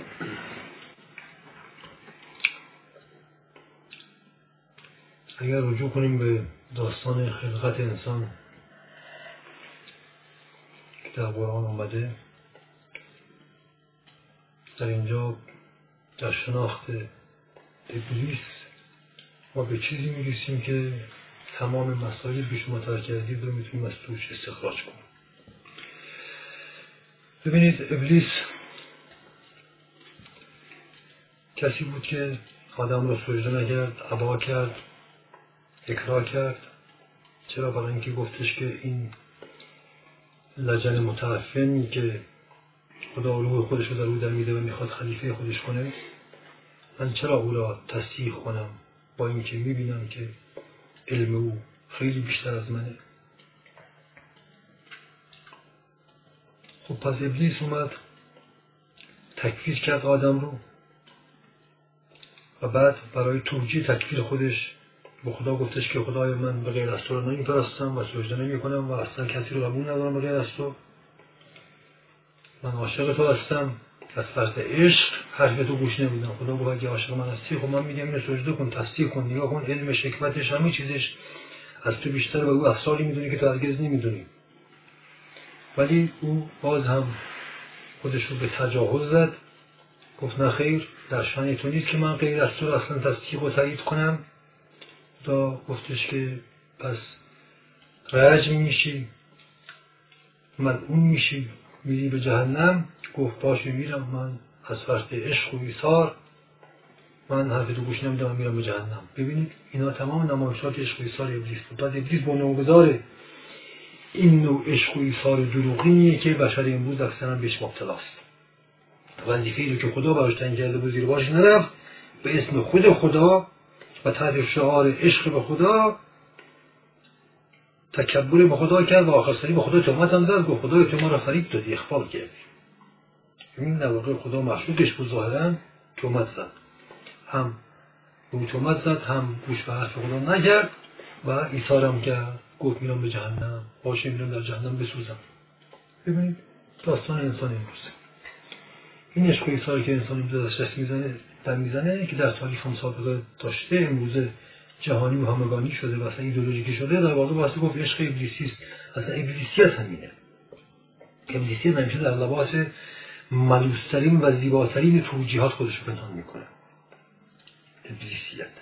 اگر رجوع کنیم به داستان خلقت انسان که در قرآن اومده، در اینجا در شناخت ابلیس ما به چیزی میرسیم که تمام مسائلی که شما مطرح کردید رو میتونیم از توش استخراج کنیم. ببینید ابلیس کسی بود که آدم رو سجده نکرد، ابا کرد، اکراه کرد. چرا؟ برای اینکه گفتش که این لجن متعفنی که خدا روح خودش رو در او در میده و میخواد خلیفه خودش کنه، من چرا او را تصدیق کنم با اینکه میبینم که علم او خیلی بیشتر از منه. خب پس ابلیس اومد تکفیر کرد آدم رو و بعد برای توجیه تکفیر خودش به خدا گفتش که خدای من به غیر از تو رو نمیپرستم و سجده نمی کنم و اصلا کسی رو قبول ندارم به غیر از تو. من عاشق تو هستم، از فرط عشق حرف تو گوش نمیدم. خدا گفت اگه عاشق من هستی خب من میگم اینو سجده کن، تصدیق کن، نگاه کن، علمش، حکمتش، همه چیزش از تو بیشتر و او اسراری میدونی که تو هرگز نمیدونی. ولی او باز هم خودش رو به تجاوز زد، گفت نه خیر، در شأن تو نیست که من غیر از تو اصلا تصدیق و تایید کنم. خدا گفتش که پس رجم میشی، ملعون میشی، میری به جهنم. گفت باشه میرم، من از فرط عشق و ایثار من حرف تو گوش نمیدم، میرم به جهنم. ببینید اینا تمام نمایشات عشق و ایثار ابلیس بود. بعد ابلیس بنیانگذار این نوع عشق و ایثار دروغینیه که بشر امروز اکثرا بهش مبتلاست. وظیفه‌ای رو که خدا براش تعیین کرده بود زیر بارش نرفت، به اسم خود خدا و تحت شعار عشق به خدا تکبر به خدا کرد و آخر سری به خدا تهمت هم زد. گفت خدای تو ما را فریب دادی، اخفال کردی. این در واقع خدا مخلوقش بود، ظاهرا تهمت زد، هم به تهمت زد، هم گوش به حرف خدا نکرد و ایثار هم کرد. گفت میرم به جهنم، باشه میرم در جهنم بسوزم. ببینید داستان انسان امروز، این عشق و ایثاری که انسان امروز دست میزنه در میزنه که در تاریخ هم سابقه داشته، امروز جهانی و همگانی شده و اصلا ایدئولوژیکی شده، در واقع واسه گفت عشق ابلیسی است. اصلا ابلیسیت همینه. ابلیسیت همیشه در لباس ملوس‌ترین و زیباترین توجیهات خودش رو پنهان میکنه. ابلیسیت.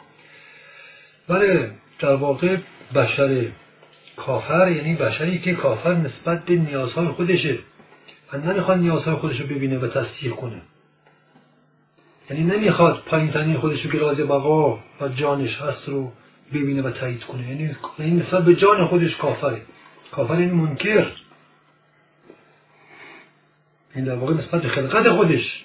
ولی در واقع بشر کافر یعنی بشری که کافر نسبت به نیازهای خودشه و نمیخواد نیازهای خودش رو ببینه و تصدیق کنه. یعنی نمیخواد پایین‌ترین خودش رو که راز بقا و جانش هست رو ببینه و تایید کنه. یعنی این نسبت به جان خودش کافره. کافر یعنی منکر. این در واقع نسبت به خلقت خودش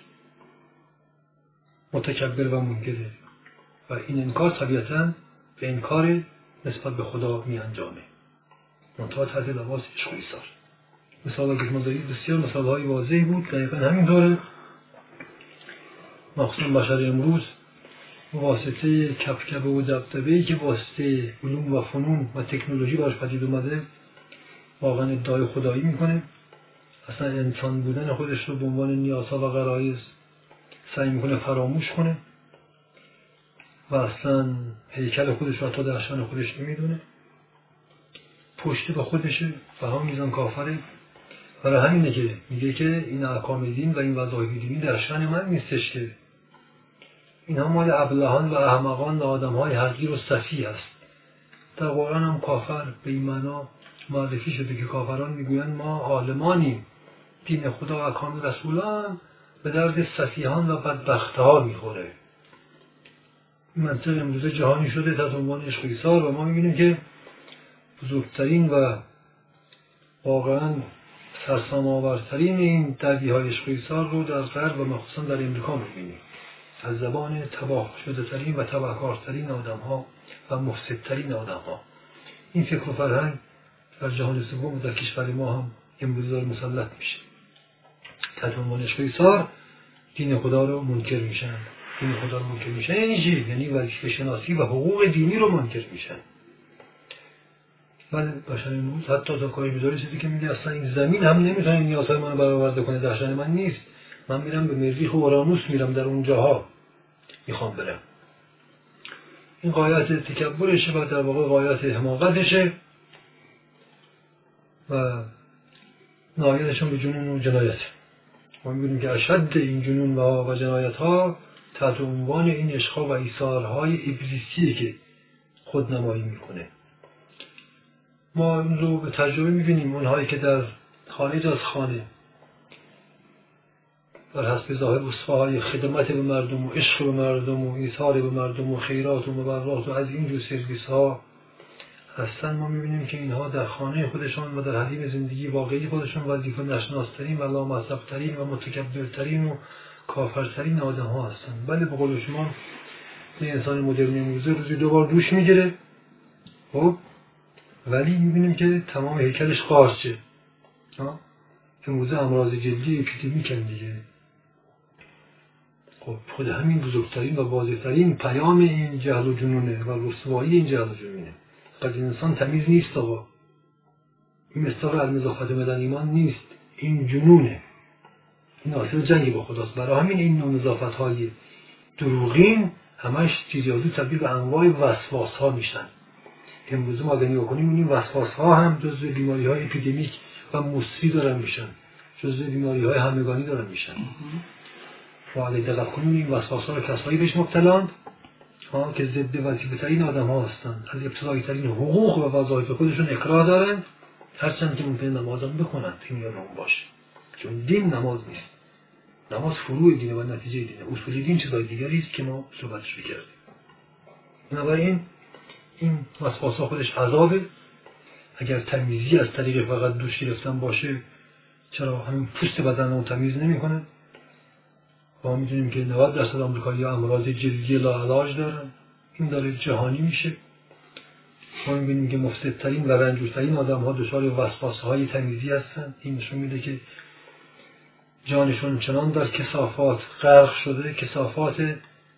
متکبر و منکره و این انکار طبیعتاً به انکار نسبت به خدا می انجامه. منتها تحت لباس عشق و ایثار. مثال که ما دارید بسیار مثال‌های واضحی بود. دقیقاً همینطوره. مخصوصاً بشر امروز واسطه کبکبه و دبدبه‌ای که واسطه علوم و فنون و تکنولوژی براش پدید اومده واقعاً ادعای خدایی میکنه. اصلا انسان بودن خودش رو به عنوان نیازها و غرایز سعی میکنه فراموش کنه و اصلا هیکل خودش رو حتی در شأن خودش نمیدونه. پشت به خودشه و هم میزان کافره. برای همینه که میگه که این احکام دین و این وظایف دینی در شأن من نیستش، که این هم مال ابلهان و احمقان و آدم‌های حقیر و سفیه است. در قرآن هم کافر به این معنا معرفی شده که کافران میگویند ما عالمانیم، دین خدا و احکام رسولان به درد سفیهان و بدبختها میخوره. این منطق امروزه جهانی شده تحت عنوان عشق و ایثار و ما میبینیم که بزرگترین و واقعا سرسام آورترین این دعوی‌های عشق و ایثار رو در غرب و مخصوصا در امریکا میبینیم، از زبان تباه شده ترین و تبهکارترین آدم ها و مفسدترین آدم ها. این فکر و فرهنگ در جهان سوم و در کشور ما هم امروز داره مسلط میشه. تحت عنوان عشق و ایثار دین خدا رو منکر میشن. دین خدا رو منکر میشن یعنی چی؟ یعنی وظیفه شناسی و حقوق دینی رو منکر میشن. ولی بشر امروز حتی تا کاری بیداری چیزی که میگه اصلا این زمین هم نمیتونه نیازهای منو برآورده کنه، در شأن من نیست. من میرم به مریخ و اورانوس میرم، در اونجاها میخوام برم. این غایت تکبرشه و در واقع غایت حماقتشه و نهایتشون به جنون و جنایت. ما میبینیم که اشد این جنون و, و جنایت ها تحت عنوان این عشقها و ایثارهای ابلیسیه که خودنمایی میکنه. ما این رو به تجربه میبینیم. اونهایی که در خارج از خانه بر حسب ظاهر وصفهای خدمت به مردم و عشق به مردم و ایثار به مردم و خیرات و مبرات و از این جور سرویس ها هستن، ما میبینیم که اینها در خانه خودشان و در حریم زندگی واقعی خودشان وظیفه نشناسترین و لامصبترین و متکبرترین و کافرترین آدم ها هستن. بله به قول شما یه انسان مدرن امروزه روزی دو بار دوش میگیره، خب ولی میبینیم که تمام هیکلش قارچه. امروزه امراض جلدی اپیدمیکن دیگه. خب خود همین بزرگترین و واضحترین پیام این جهل و جنونه و رسوایی این جهل و جنونه. قد انسان تمیز نیست آقا. این مستاق المضا خاتم ایمان نیست، این جنونه. این حاصل جنگی با خداست. برای همین این نوع نظافت های دروغین همش تیریادو تبدیل به انواع وسواس ها میشن. امروز ما اگه نگاه کنیم این وسواس ها هم جزء بیماری های اپیدمیک و مصری دارن میشن، جزء بیماری های همگانی دارن میشن. و اگه دقت کنیم این وسواس ها رو کسایی بهش مبتلند که ضد وظیفه ترین آدم ها هستند، از ابتدایی ترین حقوق و وظایف خودشون اکراه دارن، هرچند که ممکنه نماز هم بخونن، این یادمون باشه. چون دین نماز نیست، نماز فروع دینه و نتیجه دینه. اصول دین چیزای دیگری است که ما صحبتش کردیم. بنابراین این وسواس ها خودش عذابه. اگر تمیزی از طریق فقط دوش گرفتن باشه، چرا همین پوست بدن رو تمیز نمیکنه؟ ما میدونیم که نود درصد آمریکایی‌ها امراض جلدی لاعلاج دارن. این داره جهانی میشه. ما میبینیم که مفسدترین و رنجورترین آدم‌ها دچار وسواسه‌های تمیزی هستن. این نشون میده که جانشون چنان در کثافات غرق شده، کثافات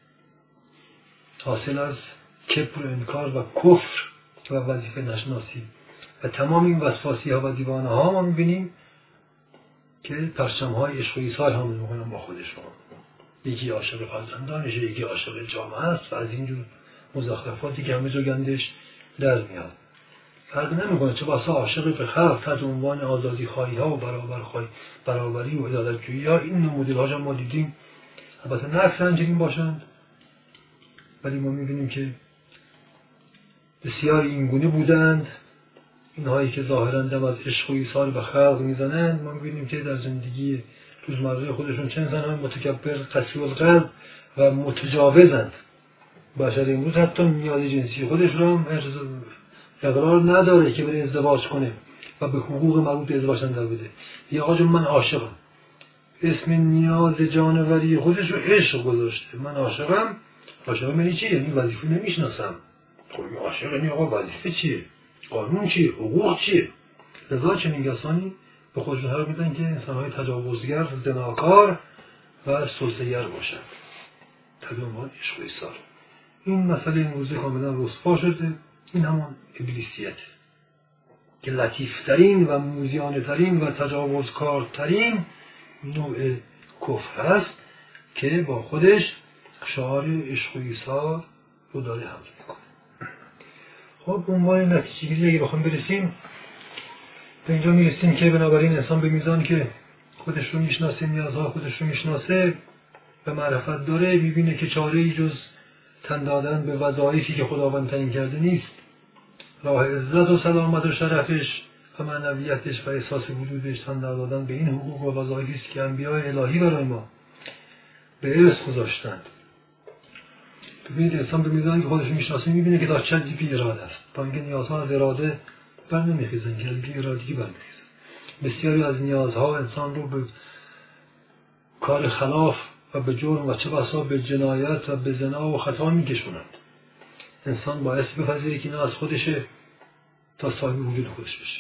حاصل از کبر و انکار و کفر و وظیفه نشناسی و تمام این وسواسی‌ها و دیوانه‌ها ما میبینیم که پرچم‌های عشق و ایثار حامل می‌کنن با خودشون. یکی عاشق فرزندانشه، یکی عاشق جامعه است و از اینجور مزخرفاتی که همه جا گندش در میاد. فرق نمی‌کنه چه بسا عاشق به خلق تحت عنوان آزادی خواهی‌ها و برابر خواهی، برابری و عدالت‌جویی‌ها، این نوع مدل‌هاش ما دیدیم. البته نه اکثر چنین باشند، ولی ما می‌بینیم که بسیار اینگونه بودند. اینهایی که ظاهراً دم از عشق و ایثار به خلق میزنند، ما می‌بینیم که در زندگی روزمره خودشون چه انسان‌های متکبر، قسوی القلب و متجاوزند. بشر امروز حتی نیاز جنسی خودش رو هم اقرار نداره که بره ازدواج کنه و به حقوق مربوط به ازدواج اندر بده. یا آقا جون من عاشقم، اسم نیاز جانوری خودش رو عشق گذاشته. من عاشقم. عاشقم یعنی چی؟ یعنی وظیفه نمیشناسم. خب عاشق یعنی آقا وظیفه چیه؟ قانون چیه؟ حقوق چیه؟ لذا چنین کسانی به خودشون حق میدن که انسان‌های تجاوزگر، زناکار و سلطه‌گر باشند. تداوم عشق و ایثار. این مسئله امروزه کاملا رسوا شده. این همان ابلیسیت که لطیفترین و موذیانه‌ترین و تجاوزکارترین نوع کفر هست که با خودش شعار عشق و ایثار رو داره حمل میکنه. خب به عنوان نتیجه‌گیری اگه بخوام برسیم به اینجا میرسیم که بنابراین انسان به میزان که خودش رو میشناسه، نیازها خودش رو میشناسه، به معرفت داره، میبینه که چاره‌ای جز تن دادن به وظایفی که خداوند تعیین کرده نیست. راه عزت و سلامت و شرفش و معنویتش و احساس وجودش تن در دادن به این حقوق و وظایفی است که انبیاء الهی برای ما به ارث گذاشتند. ببینید انسان به میزانی که خودش میشناسه میبینه که داشت چندی بی اراده است. با اینکه نیازها از اراده بر نمیخیزن که از بی ارادگی بر میخیزن. بسیاری از نیازها انسان رو به کار خلاف و به جرم و چه بسا به جنایت و به زنا و خطا میکشونند. انسان باعث بپذیره که نه از خودشه تا صاحب وجود خودش بشه.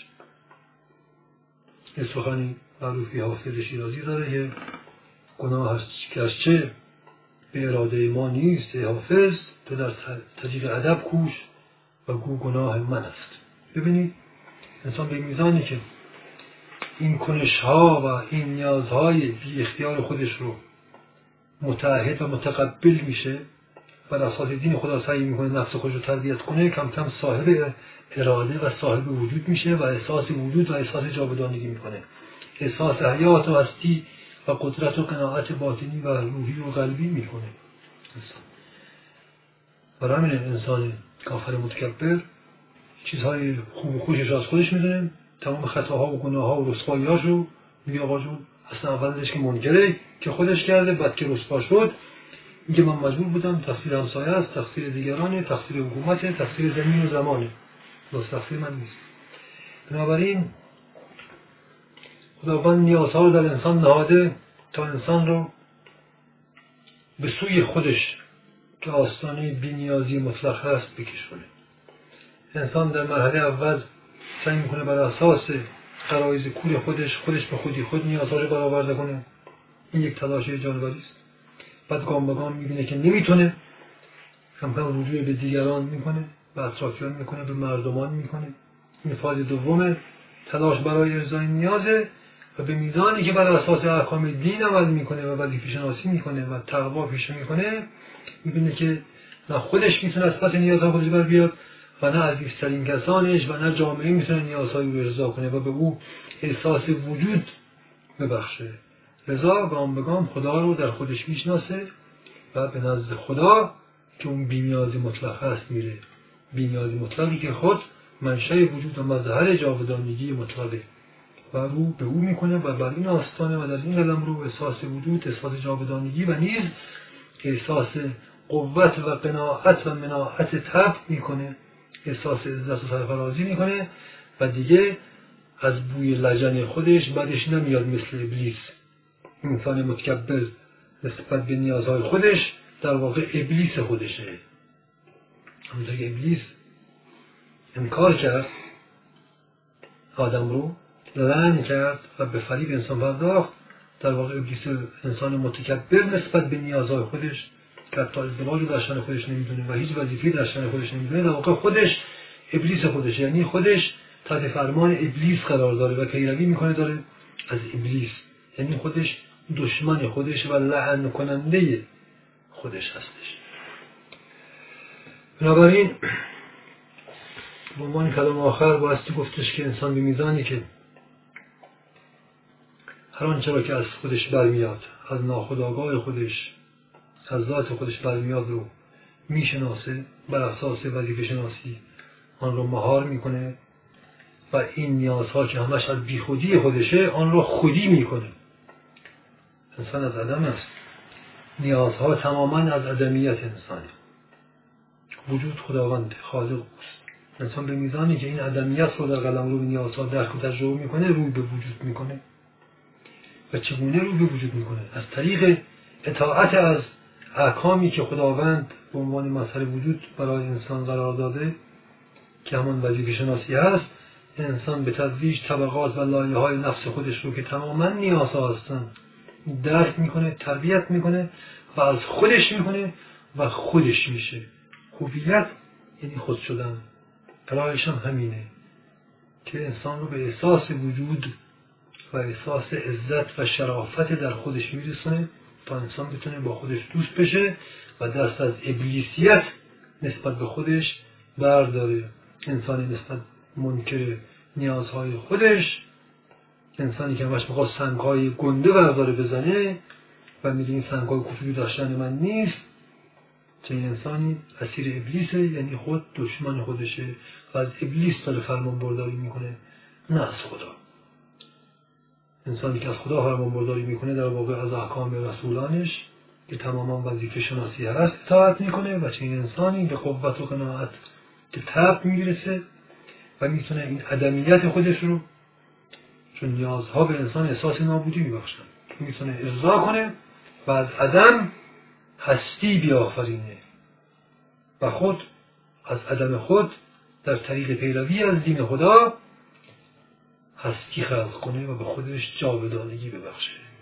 این سخنی معروفی حافظ شیرازی داره که گناه گرچه به اراده ما نیست ای حافظ، تو در طریق ادب کوش و گو گناه من است. ببینید انسان به میزانی که این کنش‌ها و این نیازهای بی اختیار خودش رو متعهد و متقبل میشه و اساس دین خدا سعی میکنه نفس خودش رو تربیت کنه، کم کم صاحب اراده و صاحب وجود میشه و احساس وجود و احساس جاودانگی میکنه. احساس حیات و هستی و قدرت و قناعت باطنی و روحی و قلبی میکنه انسان. برای همین انسان کافر متکبر چیزهای خوب و خوشش از خودش میدونه، تمام خطاها و گناهها و رسوایی‌هاش رو میگه آقا جون اصلا اولش که منکره که خودش کرده، بعد که رسوا شد میگه من مجبور بودم، تقصیر همسایه است، تقصیر دیگرانه، تقصیر حکومته، تقصیر زمین و زمانه، بس تقصیر من نیست. بنابراین خداوند نیازها رو در انسان نهاده تا انسان رو به سوی خودش که آستانه بی‌نیازی مطلق هست بکشونه. انسان در مرحله اول سعی میکنه بر اساس غرایز کور خودش خودش به خودی خود نیازها رو برآورده کنه. این یک تلاش جانوری است. بعد گام به گام میبینه که نمیتونه، کم کم رجوع به دیگران میکنه، به اطرافیان میکنه، به مردمان میکنه. این فاز دوم تلاش برای ارضای نیازه و به میزانی که بر اساس احکام دین عمل میکنه و وظیفه شناسی میکنه و تقوا پیشه میکنه، میبینه که نه خودش میتونه از پس نیازها خودش بر بیاد و نه عزیزترین کسانش و نه جامعه میتونه نیازهایی رو ارضا کنه و به او احساس وجود ببخشه. لذا گام به گام خدا رو در خودش میشناسه و به نزد خدا که اون بی‌نیازی مطلق هست میره. بی‌نیازی مطلقی که خود منشأ وجود و مظهر جاودانگی مطلقه و رو به او میکنه و بر این آستانه و در این قدم رو احساس وجود، احساس جاودانگی و نیز احساس قوت و قناعت و مناعت طبع میکنه، احساس عزت و سرفرازی میکنه و دیگه از بوی لجن خودش بعدش نمیاد مثل ابلیس. انسان متکبر نسبت به نیازهای خودش در واقع ابلیس خودشه. همونطور که ابلیس انکار کرد آدم رو، لعن کرد و به فریب انسان پرداخت، در واقع ابلیس انسان متکبر نسبت به نیازهای خودش که حتی ازدواج رو در شأن خودش نمیدونه و هیچ وظیفه‌ای در شأن خودش نمیدونه، در واقع خودش ابلیس خودش، یعنی خودش تحت فرمان ابلیس قرار داره و پیروی میکنه داره از ابلیس، یعنی خودش دشمن خودش و لعن کننده خودش هستش. بنابراین به عنوان کلام آخر بایستی گفتش که انسان به میزانی که هر آنچه را که از خودش برمیاد، از ناخودآگاه خودش، از ذات خودش برمیاد رو میشناسه، بر اساس وظیفه شناسی آن رو مهار میکنه و این نیازها که همش از بیخودی خودشه آن رو خودی میکنه. انسان از عدم است، نیازها تماما از عدمیت انسانی. وجود خداوند خالق است. انسان به میزانی که این عدمیت رو در قلمرو نیازها درک و تجربه میکنه روی به وجود میکنه. و چگونه روی به وجود میکنه؟ از طریق اطاعت از احکامی که خداوند به عنوان مظهر وجود برای انسان قرار داده که همان وظیفه شناسی هست. انسان به تدریج طبقات و لایه‌های نفس خودش رو که تماما نیازها هستن درک میکنه، تربیت میکنه و از خودش میکنه و خودش میشه. هویت یعنی خود شدن. راهش هم همینه که انسان رو به احساس وجود و احساس عزت و شرافت در خودش میرسونه تا انسان بتونه با خودش دوست بشه و دست از ابلیسیت نسبت به خودش برداره. انسانی نسبت منکر نیازهای خودش، انسانی که همش میخواد سنگهای گنده برداره بزنه و میگه این سنگهای کوچولو در شأن من نیست، چنین انسانی اسیر ابلیسه، یعنی خود دشمن خودشه و از ابلیس داره فرمان برداری میکنه نه از خدا. انسانی که از خدا فرمانبرداری میکنه در واقع از احکام رسولانش که تماما وظیفه شناسی هست اطاعت میکنه و چنین انسانی به قوت و قناعت که طبع میرسه و میتونه این عدمیت خودش رو، چون نیازها به انسان احساس نابودی میبخشن، میتونه ارضا کنه و از عدم هستی بیافرینه و خود از عدم خود در طریق پیروی از دین خدا هستی خلق کنه و به خودش جاودانگی ببخشه.